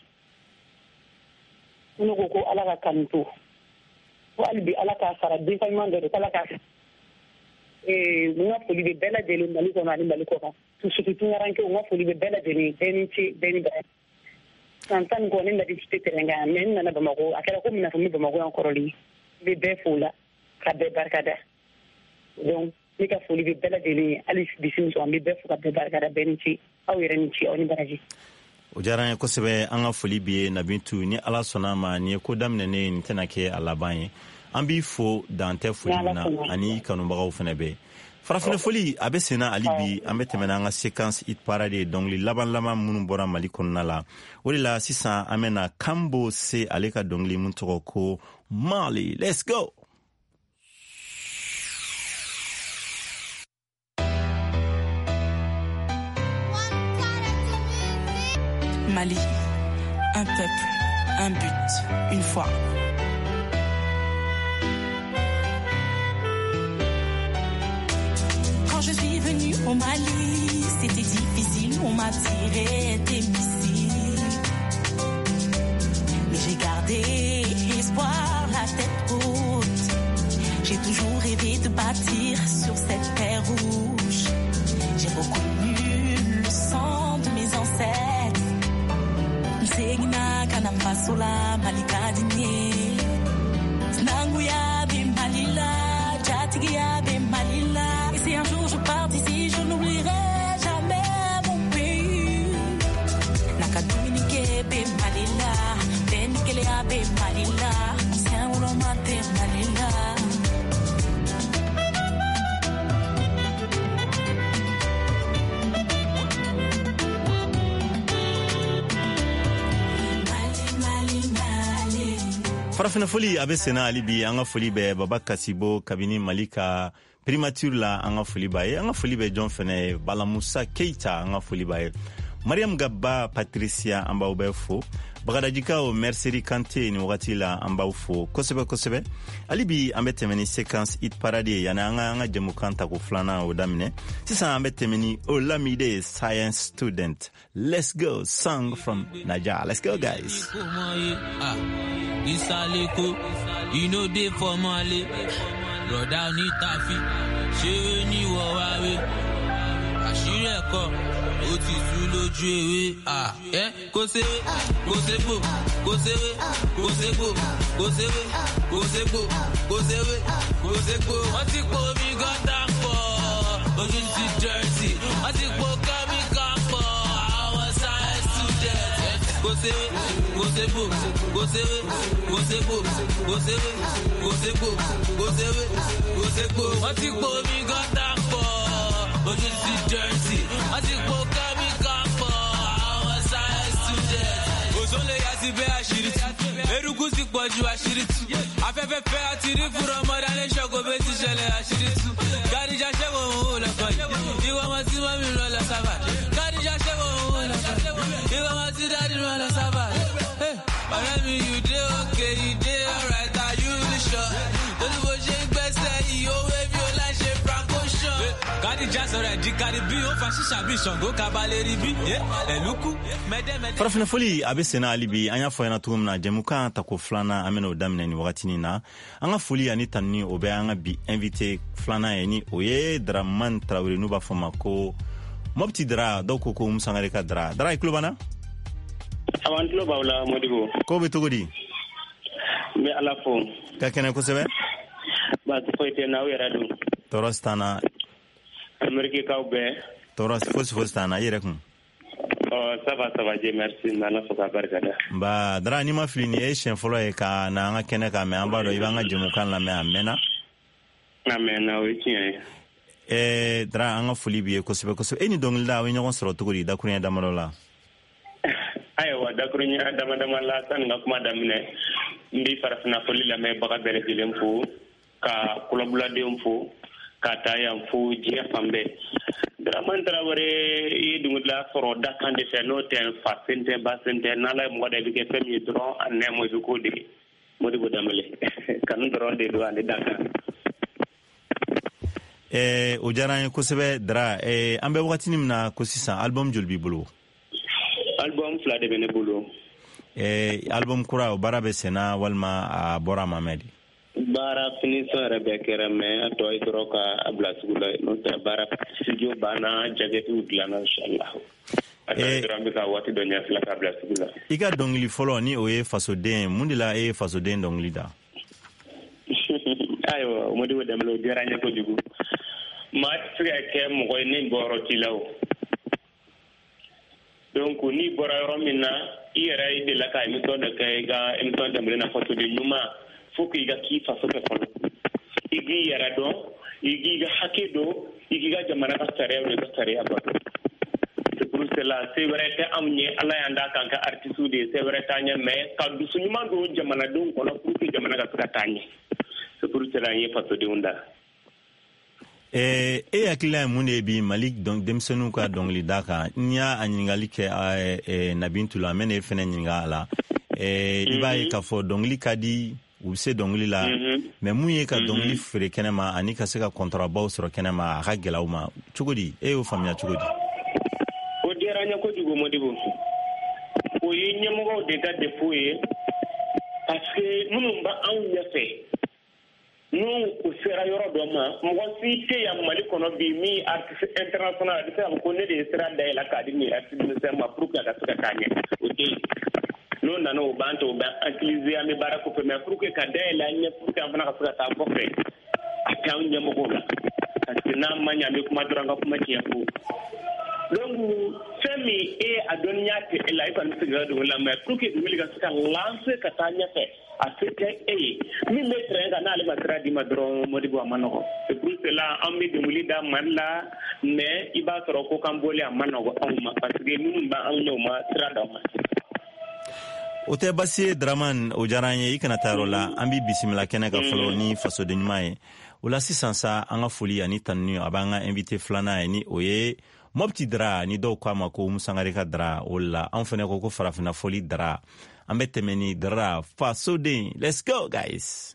Ne ko ko Ala ka kanu to ko hali bi Ala k'a sara denfa ɲuman dɔ de ko Ala k'a sara. Ee n ka foli bɛ bɛɛ lajɛlen Mali kɔnɔ ani Mali kɔ kan surtout tunkarankew n ka foli bɛ bɛɛ lajɛlen bɛɛ ni ce bɛɛ ni bara san tan ni kɔ ne Nabintu tɛ terrain kan mais n nana Bamako a kɛra komi i n'a fɔ n bɛ Bamako yan kɔrɔlen n bɛ bɛɛ fo la ka bɛɛ barikada donc ne ka foli bɛ bɛɛ lajɛlen ye hali bisimila an bɛ bɛɛ fo ka bɛɛ barikada bɛɛ ni ce aw yɛrɛ ni ce aw ni baraji. O diyara n ye kosɛbɛ an ka foli b'i ye Nabintu ni Ala sɔnna a ma nin ye ko daminɛnen nin tɛna kɛ a laban ye an b'i fo dan tɛ foli min na ani kanubagaw fana bɛɛ farafina foli a bɛ senna hali bi an bɛ tɛmɛna an ka séquence hit parade dɔnkili laban laban minnu bɔra mali kɔnɔna la o de la sisan an bɛna Kambo se ale ka dɔnkili mun tɔgɔ ko Mali. Let's go. Mali, un peuple, un but, une foi. Quand je suis venue au Mali, c'était difficile, on m'a tiré des missiles. Mais j'ai gardé espoir, la tête haute. J'ai toujours rêvé de bâtir sur cette terre rouge. J'ai reconnu le sang de mes ancêtres. Segna kanamba sola malika dinye Snanguya be malila Jatigia be malila Et si un jour je pars d'ici je n'oublierai jamais mon pays Naka Dominique be malila Benikelea be malila Ancien Oulomate malila farafina foli a bɛ senna hali bi an ka foli bɛ Baba Kasibo kabini Mali ka primature la an ka foli b'a ye an ka foli bɛ jɔn fɛnɛ Balamusa Keita an ka foli b'a ye Mariam Gaba Patricia an b'aw bɛɛ fo Bagadajikaw Mercerie Kante ni wagati la an b'aw fo kosɛbɛ kosɛbɛ hali bi an bɛ tɛmɛ ni séquence hit parade ye yani an ka an ka jɛmukan ta ko filanan o daminɛ sisan an bɛ tɛmɛ ni Olamide Science Student. Let's go, song from Naija. Let's go, guys. Isaleko, you know they for Mali. Brother ni tafi, she ni wawawe. Ashiri eko, oti tu loju ewe. Ah, eh, kosewe, kosebo, kosewe, kosebo, kosewe, kosebo, kosewe, kosebo. Oti ko mi gata po, oju si jersey. Oti ko kami kampo, our science student. Kosewe, kosebo, kosewe, kosebo, kosewe, kosebo, kosewe, kosebo. Oti ko mi gata po, oju si jersey. Oti ko kami kampo, our science student. Ozole yasi be ashiriti, eruku si poju ashiriti. Afẹ́fẹ́ fẹ́ atiri fura mọdale shoko be ti ṣẹlẹ̀ ashiriti. Garija ṣẹwo o la fa. Iwa ma ti ma mi ro la sava. Garija ṣẹwo o la fa. Iwa ma ti daddy ro la sava. Hey, ọ̀rẹ́ mi you dey okay, you dey alright, are you really sure? Lórí bó ṣe ń gbẹ́sẹ̀ yìí, ó wé bí ó láì ṣe franco show. Garija sọ̀rọ̀ ẹ̀dí kárí bí ó fa ṣíṣà bí Ṣàngó kabalẹ̀ rí bí. Ẹ̀lúkú mẹ́dẹ́mẹ́dẹ́. farafina foli a bɛ senna hali bi an y'a fɔ ɲɛna cogo min na jɛmukan ta ko filanan an bɛna o daminɛ ni wagatinin na an ka foli ani tanuni o bɛ an ka bi invité filanan ye ni o ye Dramane Traoré n'u b'a fɔ ma ko Mopti Dra dɔw ko ko Musangare ka Dra. Dra i tulo b'an na? Awɔ an tulo b'aw la Modibo. Ko bɛ cogo di? N bɛ Ala fo. Ka kɛnɛ kosɛbɛ? Baasi foyi tɛ n na aw yɛrɛ dun? Tɔɔrɔ si t'an na. Amerikikaw bɛɛ? Tɔɔrɔ fosi fosi t'an na i yɛrɛ kun? Ɔ ça va ça va Dieu merci n bɛ Ala fo k'a barikada. Nba Dra ni ma fili nin ye siɲɛ fɔlɔ ye ka na an ka kɛnɛ kan mɛ an b'a dɔn i b'an ka jɛmukan lamɛn a mɛnna. A mɛnna o ye tiɲɛ ye. ɛɛ Dra an ka foli b'i ye kosɛbɛ kosɛbɛ e ni dɔnkilida aw ye ɲɔgɔn sɔrɔ cogo di dakuruɲɛ damadɔ la? Ayiwa dakuruɲɛ dama dama la sani n ka kuma daminɛ n bɛ farafina foli lamɛnbaga bɛɛ lajɛlen fo ka kulabuladenw fo ka taa yan fo diɲɛ fan bɛɛ. Dramane Traoré i ye dɔnkilida sɔrɔ dakan de fɛ n'o tɛ fa sen tɛ ba sen tɛ n'Ala ye mɔgɔ da i bɛ kɛ fɛn min ye dɔrɔn a nɛɛma i bɛ k'o de ye Modibo Dembélé kanu dɔrɔn de don ale dakan. ɛɛ o diyara an ye kosɛbɛ Dra ɛɛ an bɛ wagatinin min na ko sisan album joli b'i bolo? Album fila de bɛ ne bolo. ɛɛ album kura o baara bɛ senna walima a bɔra a ma mɛn de? Baara finition yɛrɛ bɛɛ kɛra mɛ a tɔ ye dɔrɔn ka bila sugu la n'o tɛ baara studio banna jakɛtiw dilanna inshallah. A tɔ dɔrɔn an bɛ ka waati dɔ ɲɛfila k'a bila sugu la. I ka dɔnkili fɔlɔ ni o ye fasoden mun de la e ye fasoden dɔnkili da? Ayiwa Modibo Dembélé o diyara n ye kojugu. Maa tɛ se ka kɛ mɔgɔ ye ni bɔyɔrɔ t'i la o. Donc n'i bɔra yɔrɔ min na i yɛrɛ i delila ka émission dɔ kɛ i ka émission Dembélé na fasoden ɲuman faut que i ka k'i faso fɛ fɔlɔ. I igi yara dɔn i k'i ka hakɛ dɔn i k'i ka jamana ka sariyaw de ka sariya bato c'est pour cela c'est vrai que anw ye ala y'an da kan ka artiste de c'est vrai t'an ye mais ka dusu ɲuman don jamanadenw kɔnɔ pour que jamana ka se ka taa ɲɛ c'est pour cela an ye fasodenw da. Eh, e hakilila ye mun de bi Mali donc denmisɛnninw ka dɔnkili da kan n'i y'a ɲininkali kɛ eh, Nabintu la mɛ ne fɛnɛ ɲininka a la eh, mm -hmm. i b'a ye k'a fɔ dɔnkili ka di u bɛ se dɔnkili la mm -hmm. mɛ mun ye ka dɔnkili mm -hmm. feere kɛnɛma ani ka se ka kɔntɔrabaw sɔrɔ kɛnɛma a ka gɛlɛ u ma cogo di e y'o faamuya cogo di? O diyara n ye kojugu Modibo o ye ɲɛmɔgɔw de ka défaut ye parce que minnu bɛ anw ɲɛfɛ n'u u sera yɔrɔ dɔ ma mɔgɔ si tɛ yan Mali kɔnɔ bi min artiste international a bɛ se ka fɔ ko ne de ye sira dayɛlɛ k'a di nin artiste misɛn ma pour que a ka se ka taa ɲɛ o tɛ yen n'o nana o b'an to o bɛ utiliser an bɛ baara kɔfɛ mais pour que ka dayɛlɛ an ɲɛ pour que an fana ka se ka taa kɔfɛ a tɛ an ɲɛmɔgɔw la parce que n'an ma ɲɛ an bɛ kuma dɔrɔn an ka kuma tiɲɛ fo donc fɛn min e a dɔnniya tɛ e la e kɔni bɛ se ka dɔnkili la mais pour que dɔnkili ka se ka lancer ka taa ɲɛfɛ a se tɛ e ye min bɛ terrain kan n'ale ma sira d'i ma dɔrɔn Modibo a ma nɔgɔn c'est pour cela an bɛ dɔnkili da Mali la mais i b'a sɔrɔ ko kan bɔli a ma nɔgɔn anw ma parce que minnu b'an ɲɛ o ma sira d'aw ma. O tɛ basi ye Dramane o diyara an ye i kana taa yɔrɔ la an b'i bisimila kɛnɛ ka fɔlɔ ni fasoden ɲuman ye o la sisan sa an ka foli ani tanuni a b'an ka invité filanan ye ni o ye Mopti Dra ni dɔw k'a ma ko Musangare ka Dra o la an fɛnɛ ko ko farafina foli Dra an bɛ tɛmɛ ni Dra fasoden. Let's go guys.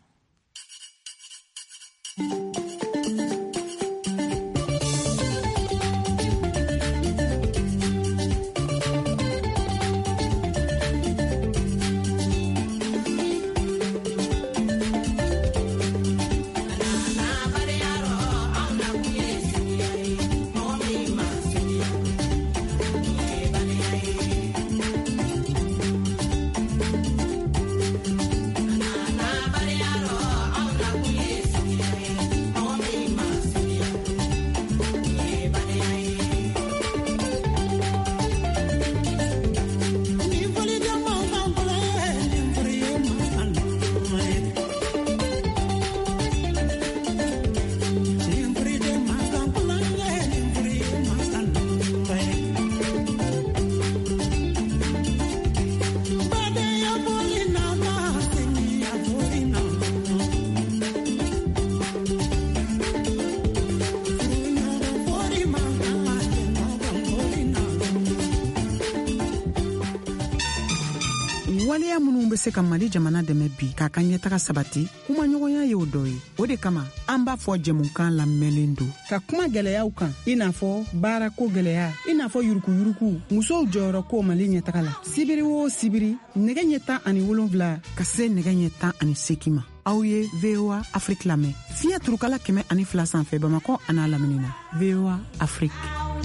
waleya minnu bɛ se ka Mali jamana dɛmɛ bi k'a ka ɲɛtaga sabati kuma ɲɔgɔnya ye o dɔ ye o de kama an b'a fɔ jɛmukan lamɛnlen don ka kuma gɛlɛyaw kan i n'a fɔ baarako gɛlɛya i n'a fɔ yurukuyuruku musow jɔyɔrɔ ko Mali ɲɛtaga la sibiri o sibiri nɛgɛ ɲɛ tan ani wolonwula ka se nɛgɛ ɲɛ tan ani seegin ma aw ye V O A Afrique lamɛn fiɲɛ turukala kɛmɛ ani fila sanfɛ Bamakɔ an'a lamini na V O A Afrique.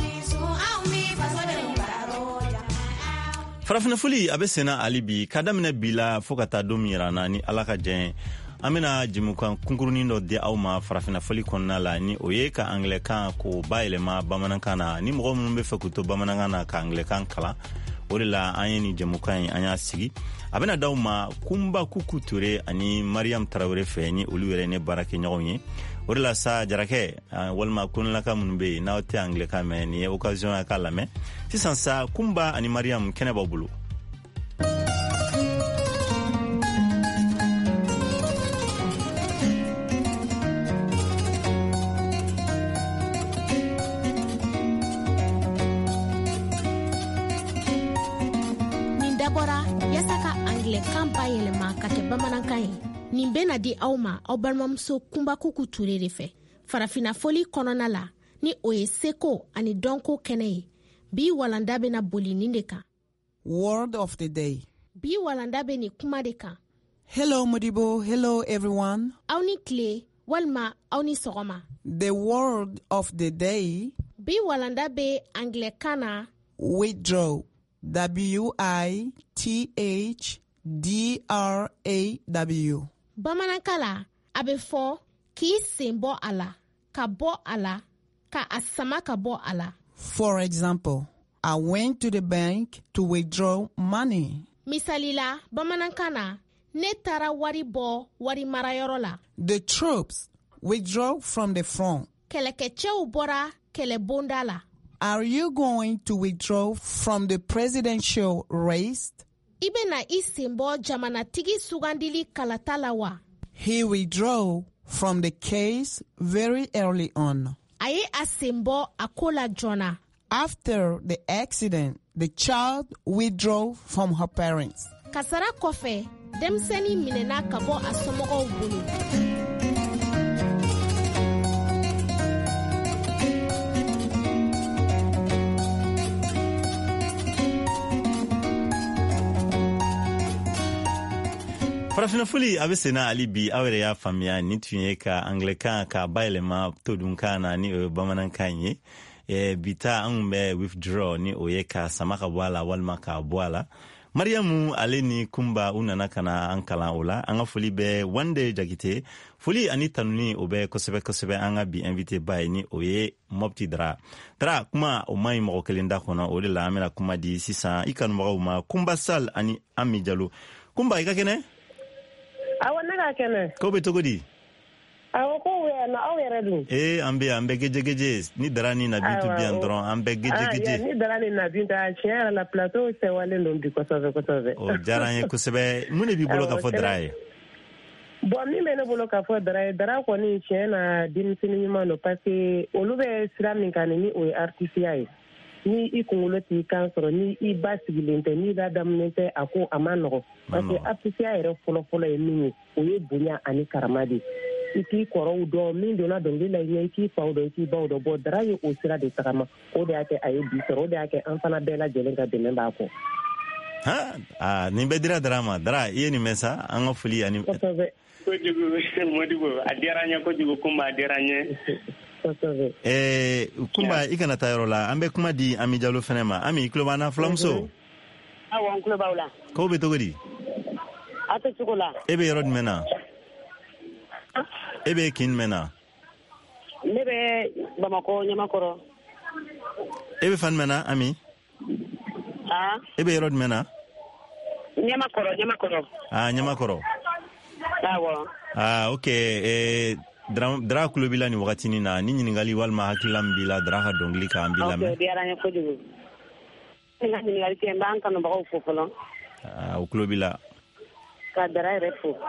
Farafinafoli a bɛ senna hali bi ka daminɛ bi la fo ka taa don min yira na ni Ala ka jɛn an bɛna jɛmukan kunkurunin dɔ di aw ma farafinafoli kɔnɔna la ni o ye ka anglɛkan k'o bayɛlɛma bamanankan na ni mɔgɔ minnu bɛ fɛ k'u to bamanankan na ka anglɛkan kalan o de la an ye ni jɛmukan ye an y'a sigi a bɛna d'aw ma Kumba Kuku Ture ani Mariam Tarawele fɛ ni olu yɛrɛ ne baara kɛ ɲɔgɔn ye o de la sa Jarakɛ walima konilaka minnu bɛ yen n'aw tɛ anglɛkan mɛn ni ye occasion ya k'a lamɛn sisan sa Kumba ani Mariam kɛnɛ b'aw bolo. Kan ba yɛlɛma ka kɛ bamanankan ye nin bɛna di aw ma aw balimamuso Kumba Kuku Ture de fɛ farafina foli kɔnɔna la ni o ye seko ani dɔnko kɛnɛ ye bi walanda bɛna boli nin de kan. Word of the day. Bi walanda bɛ ni kuma de kan. Hello Modibo, hello everyone. Aw ni tile walima aw ni sɔgɔma. The word of the day. Bi walanda bɛ anglɛkan na. Withdraw. W I T H D R A W. Bamanankan la a bɛ fɔ k'i sen bɔ a la ka bɔ a la ka a sama ka bɔ a la. For example, I went to the bank to withdraw money. Misali la bamanankan na ne taara wari bɔ wari marayɔrɔ la. The troops withdraw from the front? Kɛlɛkɛcɛw bɔra kɛlɛbonda la. Are you going to withdraw from the presidential race? I bɛna I sen bɔ jamanatigi sugandili kalata la wa? He withdrew from the case very early on. A ye a sen bɔ a ko la joona. After the accident, the child withdrew from her parents. Kasara kɔfɛ, denmisɛnnin minɛna ka bɔ a somɔgɔw bolo. Farafinafoli a bɛ senna hali bi aw yɛrɛ y'a faamuya ni tun ye ka anglɛkan ka bayɛlɛma todunkan na ni o ye bamanankan ye. Eh, bita an bɛ withdraw ni o ye ka sama ka bɔ a la walima ka bɔ a la. Mariamu ale ni Kumba u nana ka na an kalan o la. An ka foli bɛ Wande Jakite. Foli ani tanuni o bɛ kosɛbɛ kosɛbɛ an ka bi invité ba ye ni o ye Mopti Dra. Dra kuma o ma ɲi mɔgɔ kelen da kɔnɔ o de la an bɛna kuma di sisan i kanubagaw ma Kumba Sal ani Ami Jalo. Kumba i ka kɛnɛ? Awa ne ka kɛnɛ. Ko bɛ cogo di? Awa ko wɛ na aw yɛrɛ dun. Eh an bɛ an bɛ geje geje ni Dara ni na Bintu bi yan dɔrɔn an bɛ geje geje. Ni Dara ni na Bintu a tiɲɛ yɛrɛ la plateau sɛwalen don bi kosɛbɛ kosɛbɛ. O diyara an ye kosɛbɛ. Mun de b'i bolo ka fɔ Dara ye? Bon min bɛ ne bolo ka fɔ Dara ye Dara kɔni tiɲɛ na denmisɛnnin ɲuman don parce que olu bɛ sira min kan ni o ye artisiya ye. Ni i kunkolo t'i kan sɔrɔ ni i ba sigilen tɛ ni da daminɛ tɛ a ko a ma nɔgɔ parce que artisiya yɛrɛ fɔlɔ-fɔlɔ ye min ye o ye bonya ani karama de i k'i kɔrɔw dɔn min donna dɔnkili la i k'i faw dɔn i k'i baw dɔn bɔ Dara ye o sira de tagama o de y'a kɛ a ye bi sɔrɔ o de y'a kɛ an fana bɛɛ lajɛlen ka dɛmɛ b'a kɔ. Han ah nin bɛ dira Dara ma Dara i ye nin mɛn sa an ka foli ani. Kosɛbɛ. Kojugu Modibo a diyara n ye kojugu Kumba a diyara n ye. Eh, Kumba i kana taa yɔrɔ la an bɛ kuma di Ami Jalo fɛnɛ ma Ami i tulo b'an na fulamuso. Awɔ n tulo b'aw la. Ko bɛ cogo di? A tɛ cogo la. E bɛ yɔrɔ jumɛn na? E bɛ kin jumɛn na? Ne bɛ Bamakɔ Ɲamakɔrɔ. E bɛ fan jumɛn na Ami? Ah. E bɛ yɔrɔ jumɛn na? Ɲamakɔrɔ Ɲamakɔrɔ. Ah Ɲamakɔrɔ. Awɔ. Ah ok eh Dara Dara kulo b'i la ni wagatinin na ni ɲininkali walima hakilila min b'i la Dara ka dɔnkili kan an b'i lamɛn. Ok diyara n ye kojugu. N ka ɲininkali kɛ n b'an kanubagaw fo fɔlɔ. Ah o kulo b'i la. Ka Dara yɛrɛ fo.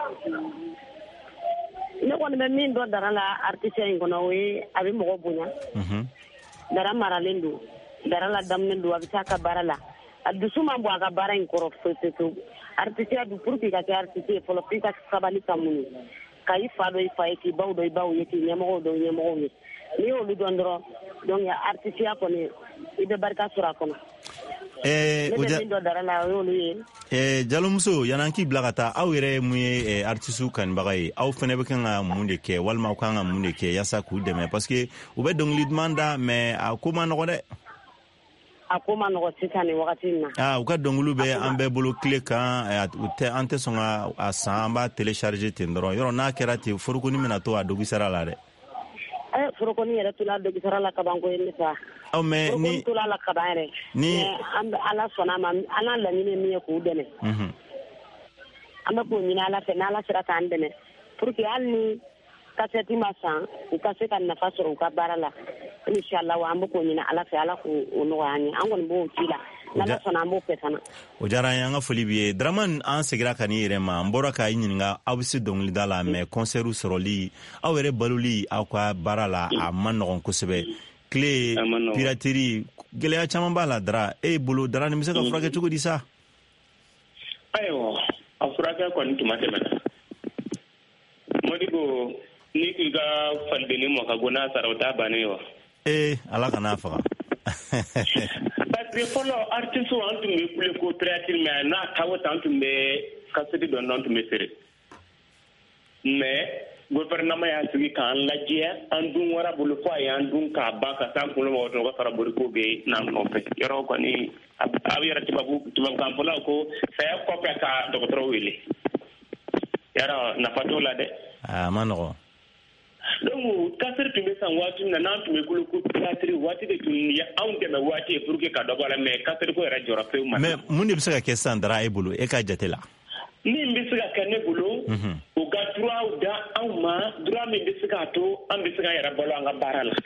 Ne kɔni bɛ min dɔn Dara la artisiya in kɔnɔ o ye a bɛ mɔgɔ bonya. Mhm. Dara maralen don. Dara la daminɛ don a bɛ taa ka baara la. A dusu ma bɔ a ka baara in kɔrɔ foyi artisiya du pour que ka kɛ artiste ye fɔlɔ f'i ka sabali ka muɲu. Ka i fa dɔ i fa ye k'i baw dɔ i baw ye k'i ɲɛmɔgɔw dɔ i ɲɛmɔgɔw ye n'i y'olu dɔn dɔrɔn donc artisiya kɔni i bɛ barika sɔrɔ a kɔnɔ. Eh, ne bɛ min dɔn Dara la o y'olu ye. Eh, Jalomuso yan'an k'i bila ka taa aw yɛrɛ mun ye eh, artisiw kanibaga ye aw fɛnɛ bɛ kan ka mun de kɛ walima aw kan ka mun de kɛ yaasa k'u dɛmɛ parce que u bɛ dɔnkili duman da mais a ko ma nɔgɔ dɛ. A ko ma nɔgɔ sisan nin wagati in na. Ah, u ka dɔnkiliw bɛ an bɛɛ bolo tile kan u tɛ an tɛ sɔn ka a san an b'a télécharger ten dɔrɔn yɔrɔ n'a kɛra ten forokoni bɛna to a dogisara la dɛ. Eh forokoni yɛrɛ to la dogisara la kaban ko ye ne fa. Aw mais ni forokoni to la kaban yɛrɛ. Ni an bɛ Ala sɔnna ma Ala laɲini min ye k'u dɛmɛ. Mhm. An bɛ k'o ɲini Ala fɛ n'Ala sera k'an dɛmɛ pour que hali ni kasɛti ma san u ka se ka nafa sɔrɔ u ka baara la. Inshallah an bɛ k'o ɲini Ala fɛ Ala k'o nɔgɔya an ye an kɔni b'o ci la. N'Ala sɔnna an b'o kɛ fana. O diyara an ye an ka foli b'i ye Dramane an segira ka n'i yɛrɛ ma n bɔra k'a ɲininka aw bɛ se dɔnkilida la mais concert sɔrɔli aw yɛrɛ baloli aw ka baara la a ma nɔgɔn kosɛbɛ tile piraterie gɛlɛya caman b'a la Dara e bolo Dara nin bɛ se ka furakɛ cogo di sa? Ayiwa a furakɛ kɔni tuma tɛmɛna Modibo ni k'i ka falideni mɔ ka go n'a sara o t'a bannen wa? Eh Ala kana faga. Parce que fɔlɔ artiste an tun bɛ kule ko piraterie mais n'a taw an tun bɛ kasɛti dɔ n'an tun bɛ feere mais gouvernement y'a sigi k'an lajɛ an dun wara bolo fo a y'an dun k'a ban ka taa kunkolo ma o ka fara boriko bɛ n'an nɔfɛ yɔrɔ kɔni a bɛ yɛrɛ tubabu tubabukan fɔlaw ko saya kɔfɛ ka dɔgɔtɔrɔ wele yɔrɔ nafa t'o la dɛ. A ma nɔgɔn. Donc kasɛti tun bɛ san waati min na n'an tun bɛ kule ko piraterie waati de tun ye anw dɛmɛ waati ye pour que ka dɔ bɔ a la mais kasɛti ko yɛrɛ jɔra pewu ma. Mais mun de bɛ se ka kɛ sisan Dara e bolo e ka jate la? Min bɛ se ka kɛ ne bolo u ka droit da anw ma droit min bɛ se k'a to an bɛ se k'an yɛrɛ balo an ka baara la.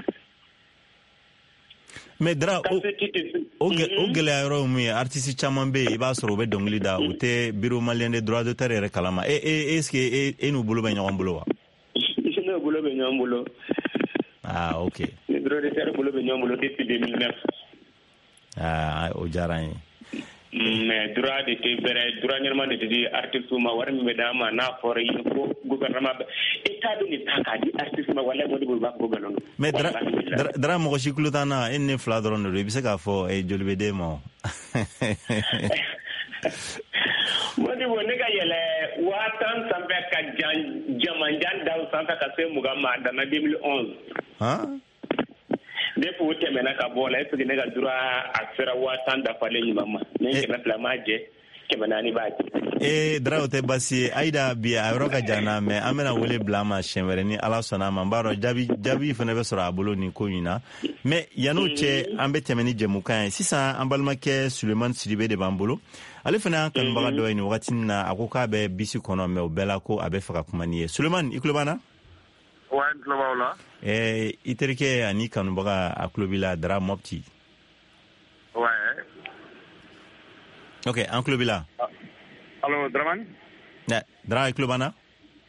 mais Dra o o gɛlɛya yɔrɔ mun ye artiste caman bɛ yen i b'a sɔrɔ u bɛ dɔnkili da u tɛ bureau malien de droit d'auteur yɛrɛ kalama e e est ce que e e n'u bolo bɛ ɲɔgɔn bolo wa? n'u bolo bɛ ɲɔgɔn bolo. ah ok. ni droit d'auteur bolo bɛ ɲɔgɔn bolo depuis deux mille neuf. ah o diyara n ye. mais droit de te bɛrɛ droit ɲɛnama de tɛ di artiste ma wari min bɛ d'a ma n'a fɔra i ko gouvernement bɛ état bɛ nin ta k'a di artiste ma walayi Modibo b'a fɔ ko nkalon don. mais Dra Dra mɔgɔ si tulo t'an na e ni ne fila dɔrɔn de don i bɛ se k'a fɔ e joli bɛ d'e ma o. Modibo ne ka yɛlɛ waa tan sanfɛ ka jan jamanjan daw sanfɛ ka se mugan ma a danna deux mille onze. han. depuis o tɛmɛna ka bɔ la est ce que ne ka droit a sera waa tan dafalen ɲuman ma ne kɛmɛ fila m'a jɛ kɛmɛ naani b'a jɛ. ee Dra o tɛ baasi ye Ayida bi a yɔrɔ ka jan na mais an bɛna wele bila a ma siɲɛ wɛrɛ ni Ala sɔnna a ma n b'a dɔn jaabi jaabi fana bɛ sɔrɔ a bolo nin ko in na mais yan'o cɛ an bɛ tɛmɛ ni jɛmukan ye sisan an balimakɛ Sulemani Sidibe de b'an bolo ale fana y'an kanubaga dɔ ye nin wagati na a ko k'a bɛ bisi kɔnɔ mais o bɛɛ la ko a bɛ fɛ ka kuma ni ye Sulemani i tulo b'an na. wa n tulo b'aw la. ɛɛ i terikɛ ani kanubaga a tulo b'i la Dra Mopti. ouais. ok an tulo b'i la. allo Dramane. Dra i tulo b'an na.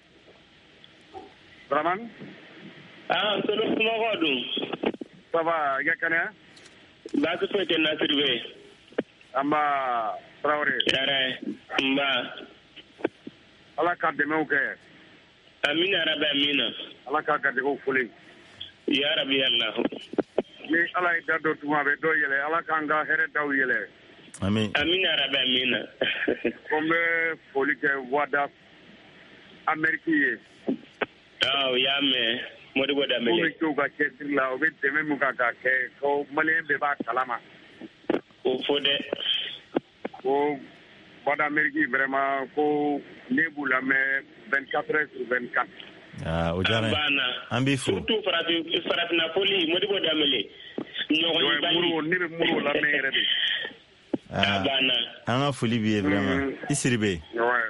Dramane. ah solo kumɔgɔ dun. ça va i ka kɛnɛya. baasi foyi tɛ Nasiri bɛ. an b'a Traoré. yɛrɛ n b'a. ala ka dɛmɛw kɛ. amina yarabi amina. ala ka garijɛgɛw foli. yarabi alahu. ni ala ye da dɔ tuma a bɛ dɔ yɛlɛ ala k'an ka hɛrɛ daw yɛlɛ. amin. amina yarabi amina. ko n bɛ foli kɛ wada Amérique ye. awɔ y'a mɛn Modibo Dembélé. ko bɛ kɛ u ka cɛsiri la u bɛ dɛmɛ min kan ka kɛ ko maliyɛn bɛɛ b'a kalama. o fɔ dɛ. ko wada Amérique vraiment ko ne b'u lamɛn vingt-quatre heures sur vingt-quatre. ah o diyara n ye an b'i fo. surtout farafin farafinna foli Modibo Dembélé. ɲɔgɔn bali. ne bɛ Modibo lamɛn yɛrɛ de. ah an ka foli b'i ye vraiment i Sidibe.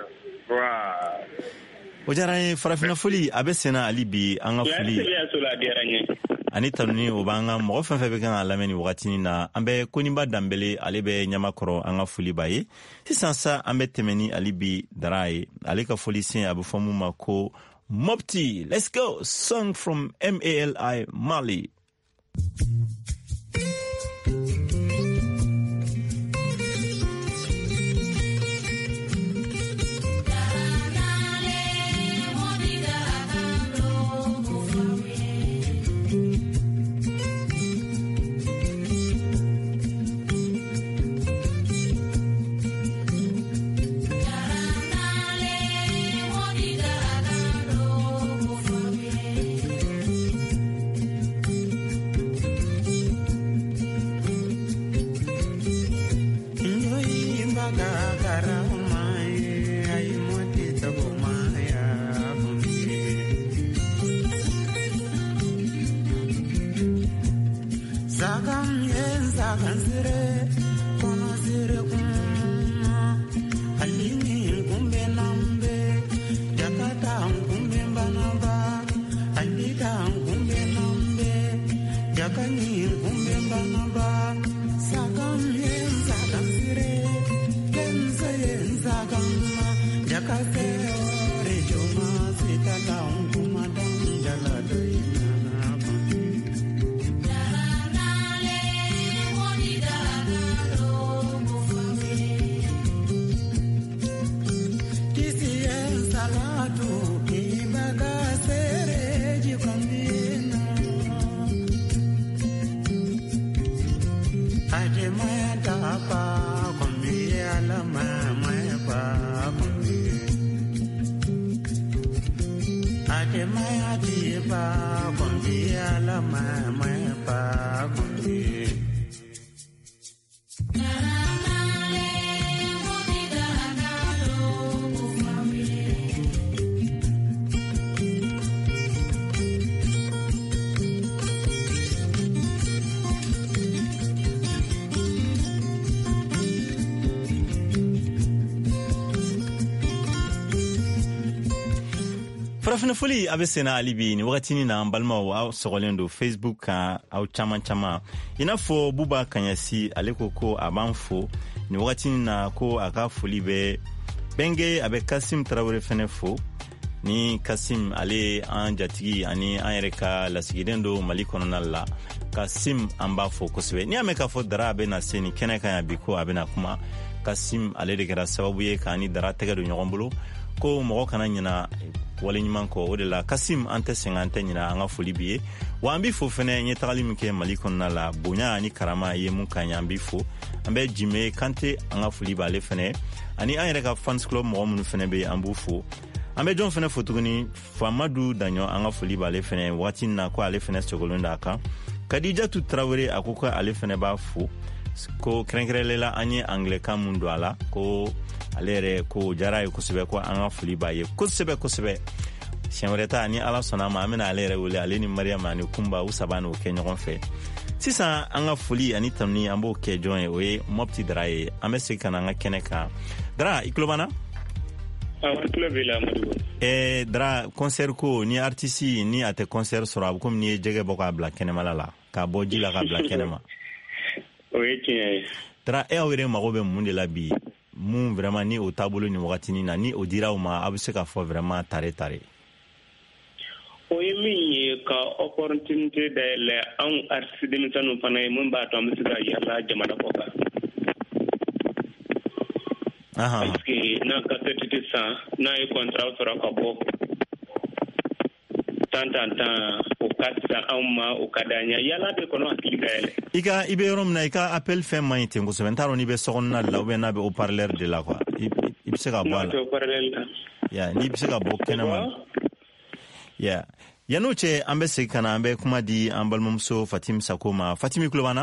o diyara n ye farafinna foli a bɛ senna hali bi an ka foli. ani tanuni o b'an ka mɔgɔ fɛn fɛn bɛ kan ka lamɛn nin wagatinin na an bɛ Koniba Dembélé ale bɛ ɲamakɔrɔ an ka foli b'a ye sisan sa an bɛ tɛmɛ ni ali bi Dra ye ale ka foli sen a bɛ fɔ mun ma ko Mopti. Let's go, song from M A L I Mali. farafina foli abe sena alibi ni wakati ni na balma wa sogolendo Facebook ka au chama chama inafo buba kanyasi aleko ko abanfo ni wakati ni na ko aka foli be benge abe Kasim Traoré fenefo ni Kasim ale an jatigi ani an yɛrɛ ka lasigiden do Mali kɔnɔna la Kasim an b'a fɔ kosɛbɛ ni y'a mɛn k'a fɔ dara a bɛna se ni kɛnɛ kan ya bi ko a bɛna kuma Kasim ale de kɛra sababu ye k'a ni dara tɛgɛ don ɲɔgɔn bolo ko mɔgɔ kana ɲina wale ɲuman kɔ o de la Kasim an tɛ sɛgɛn an tɛ ɲina an ka foli bi ye wa an b'i fo fɛnɛ ɲɛ tagali min kɛ Mali kɔnɔna la bonya ani karama ye mun kan ye an b'i fo an bɛ Jime Kante an ka foli b'ale fɛnɛ ani an yɛrɛ ka fans club mɔgɔ minnu fɛnɛ bɛ an b'u fo an bɛ jɔn fɛnɛ fo tuguni Famadu Daɲɔ an ka foli b'ale fɛnɛ waati na ko ale fɛnɛ sogolon d'a kan Kadijatu Traoré a ko ko ale fɛnɛ b'a fo ko kɛrɛnkɛrɛnlela an ye anglais mun don a la ko ale yɛrɛ ko jara ye kosɛbɛ ko an ka foli b'a ye kosɛbɛ kosɛbɛ siɲɛ wɛrɛ ta ni ala sɔnna ma an bɛna ale yɛrɛ wele ale ni Mariam ani Kumba u saba n'o kɛ ɲɔgɔn fɛ sisan an ka foli ani tanuni an b'o kɛ jɔn ye o ye Mopti Dara ye an bɛ segin ka na an ka kɛnɛ kan Dara i tulo b'an na Eh, Dara concert ko ni artiste ni a tɛ concert sɔrɔ a bɛ komi ni ye jɛgɛ bɔ k'a bila kɛnɛmala la k'a bɔ ji la k'a bila kɛnɛma o ye tiɲɛ ye Dara e aw yɛrɛ mago bɛ mun de la bi mun vraiment ni o taabolo ni wagatinin na ni o dira aw ma a bɛ se ka fɔ vraiment tare tare o ye min ye ka opportunité dayɛlɛ anw artiste denmisɛnninw fana ye mun b'a to an bɛ se ka yala jamana kɔ kan parce que n'a kasɛti tɛ san n'a ye contrat sɔrɔ ka bɔ tan tan tan o ka fisa anw ma o ka d'an ye yala de kɔnɔ hakili ka yɛlɛ i ka i bɛ yɔrɔ min na i ka appel fɛn man ɲi ten kosɛbɛ n t'a dɔn n'i bɛ sokɔnɔna de la ou bien n'a bɛ haut-parleur de la quoi i bɛ se ka bɔ a la ya n'i bɛ se ka bɔ kɛnɛma ya yan'o cɛ an bɛ segin ka na an bɛ kuma di an balimamuso Fatim Sako ma Fatim i tulo b'an na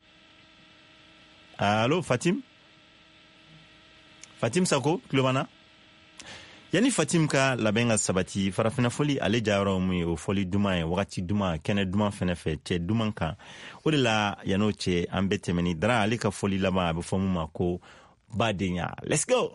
allo Fatim Fatim Sako tulo b'an na yani Fatim ka labɛn ka sabati farafina foli ale jayɔrɔ mun ye o foli duman ye wagati duman kɛnɛ duman fɛnɛ fɛ cɛ duman kan o de la yan'o cɛ an bɛ tɛmɛ ni Dara ale ka foli laban a bɛ fɔ mun ma ko badenya let's go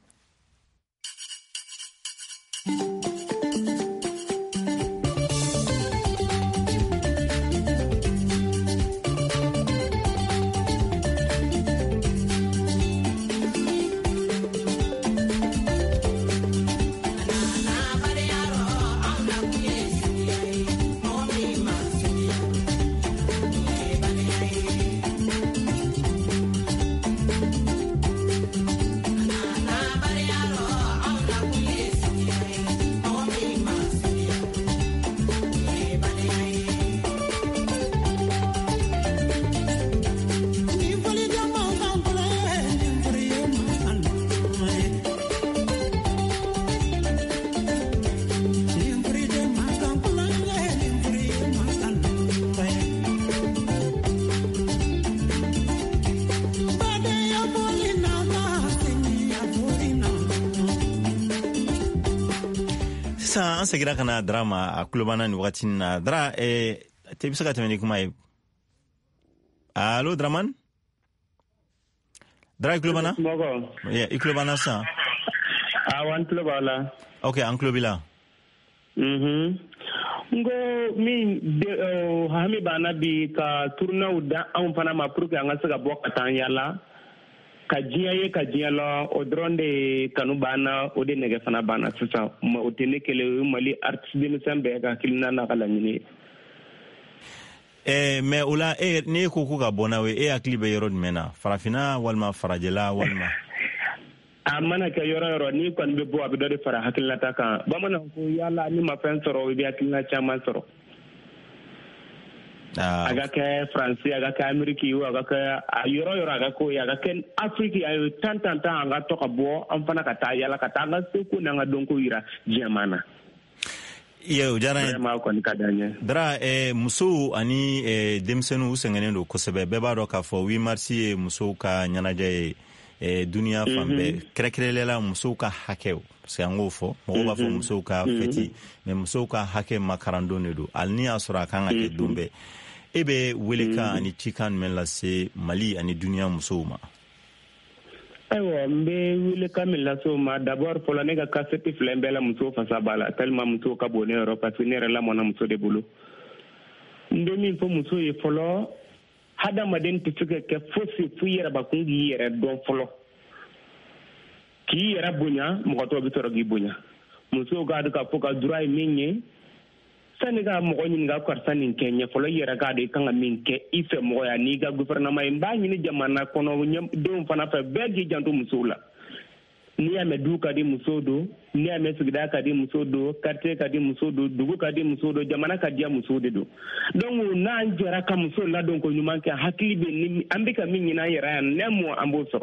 an segira kana Dara ma a kulobana ni wagati na Dara eh te bisa ka tɛmɛ ni kuma ye allo Draman Dara i kulobana yeah i kulobana sa a wan kulobala okay an kulobila mhm ngo min de hami bana bi ka tournaw da an fana ma pour que an ka se ka bɔ ka taa yala ka diɲɛ ye ka diɲɛ la o dɔrɔn de kanu banna o de nɛgɛ fana banna sisan o tɛ ne kelen o Mali artiste denmisɛn bɛɛ ka hakilina n'a ka laɲini eh mais o la e ne ko ko ka bɔ n'aw ye e hakili bɛ yɔrɔ jumɛn na farafina walima farajɛla walima a mana kɛ yɔrɔ yɔrɔ ni kɔni bɛ bɔ a bɛ dɔ de fara hakilinata kan bamananw ko yala ni ma fɛn sɔrɔ i bɛ hakilina caman sɔrɔ a ka kɛ faransi a ka kɛ ameriki a ka kɛ a yɔrɔ yɔrɔ a ka k'o ye a ka kɛ afiriki a ye tan tan tan an ka to ka bɔ an fana ka taa yala ka taa an ka seko n'an ka dɔnko yira diɲɛman na ye o diyara n ye kɔni ka d'an ye Dara eh, musow ani eh, denmisɛnninw u sɛgɛnnen don kosɛbɛ bɛɛ b'a dɔn k'a fɔ huit mars ye musow ka ɲɛnajɛ ye eh, duniya fan bɛɛ kɛrɛkɛrɛnlela musow ka hakɛw parce que an k'o fɔ mɔgɔw b'a fɔ musow ka fɛti mais musow ka hakɛ makarandon de don hali ni y'a sɔrɔ a kan ka kɛ don bɛɛ e bɛ welekan ani cikan jumɛn lase Mali ani duniya musow ma ayiwa n bɛ wele ka min lase o ma d'abord fɔlɔ ne ka kasɛti fila in bɛɛ la muso fasa b'a la tellement muso ka bon ne yɔrɔ parce que ne yɛrɛ lamɔna muso de bolo n bɛ min fɔ muso ye fɔlɔ hadamaden tɛ se ka kɛ fosi fo i yɛrɛbakun k'i yɛrɛ dɔn fɔlɔ k'i yɛrɛ bonya mɔgɔ tɔw bɛ sɔrɔ k'i bonya musow k'a dɔn k'a fɔ ka droit ye min ye sani ka mɔgɔ ɲininka karisa nin kɛ ɲɛ fɔlɔ i yɛrɛ k'a de kan ka min kɛ i fɛ mɔgɔya n'i ka gouvernement ye n b'a ɲini jamana kɔnɔ denw fana fɛ bɛɛ k'i janto musow la n'i y'a mɛn du ka di musow don n'i y'a mɛn sigida ka di musow don quartier ka di musow don dugu ka di musow don jamana ka diya musow de don donc n'an jɛra ka musow ladon ko ɲuman kɛ hakili bɛ ni an bɛ ka min ɲini an yɛrɛ yan nɛ mɔ an b'o sɔrɔ.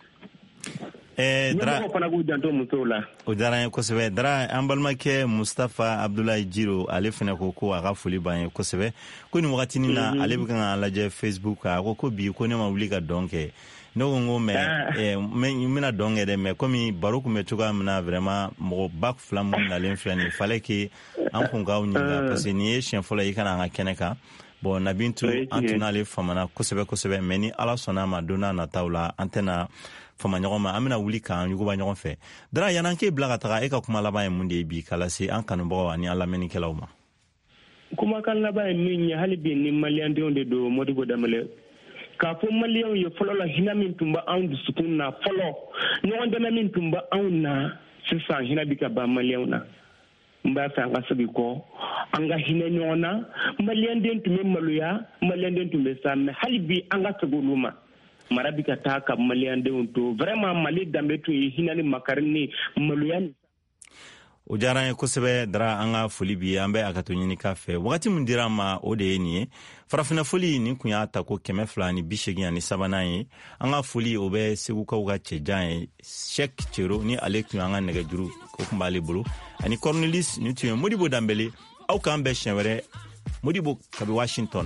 Eh, dra fana k'u janto musow la. O diyara n ye kosɛbɛ. Dra an balimakɛ Mustafa Abdulayi Jiro ale fana ko ko a ka foli b'an ye kosɛbɛ ko nin wagatinin na ale bɛ kan ka lajɛ Facebook kan a ko ko bi ko ne ma wuli ka dɔn kɛ ne ko n ko mɛ n bɛna dɔn kɛ dɛ mɛ komi baro tun bɛ cogoya min na vraiment mɔgɔ ba fila minnu nalen filɛ nin fallait que an kun k'aw ɲininka parce que nin ye siɲɛ fɔlɔ i kana an ka kɛnɛ kan bon Nabintu an tun n'ale famana kosɛbɛ kosɛbɛ mɛ ni Ala sɔnna a ma don n'a nataw la an tɛna fama ɲɔgɔn ma an bɛna wuli k'an yuguba ɲɔgɔn fɛ. Dara yan'an k'e bila ka taga e ka kuma laban ye mun de ye bi k'a lase an kanubagaw ani an lamɛnnikɛlaw ma. Kumakan laban ye min ye hali bi ni maliyɛndenw de don Modibo Danbɛlɛ k'a fɔ maliyɛnw ye fɔlɔ la hinɛ min tun bɛ anw dusukun na fɔlɔ ɲɔgɔn dɛmɛ min tun bɛ anw na sisan hinɛ bɛ ka ban maliyɛnw na n b'a fɛ an ka segin kɔ an ka hinɛ ɲɔgɔn na maliyɛnden tun bɛ maloya maliyɛnden tun bɛ sa mɛ hali bi an ka segin olu ma mara bɛ ka taa ka maliyɛndenw to vraiment Mali danbe tun ye hinɛ ni makari ni maloya ni. O diyara an ye kosɛbɛ Dara an ka foli bi an bɛ a ka to ɲini k'a fɛ wagati min dira an ma o de ye nin ye farafina foli nin kun y'a ta ko kɛmɛ fila ni bi seegin ani sabanan ye an ka foli o bɛ segukaw ka cɛjan ye Sɛk Cero ni ale tun y'an ka nɛgɛjuru o tun b'ale bolo ani Cornelis ni tun ye Modibo Danbɛlɛ aw k'an bɛn siɲɛ wɛrɛ Modibo kabi Washington.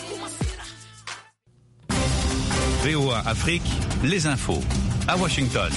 V O A Afrique, les infos à Washington.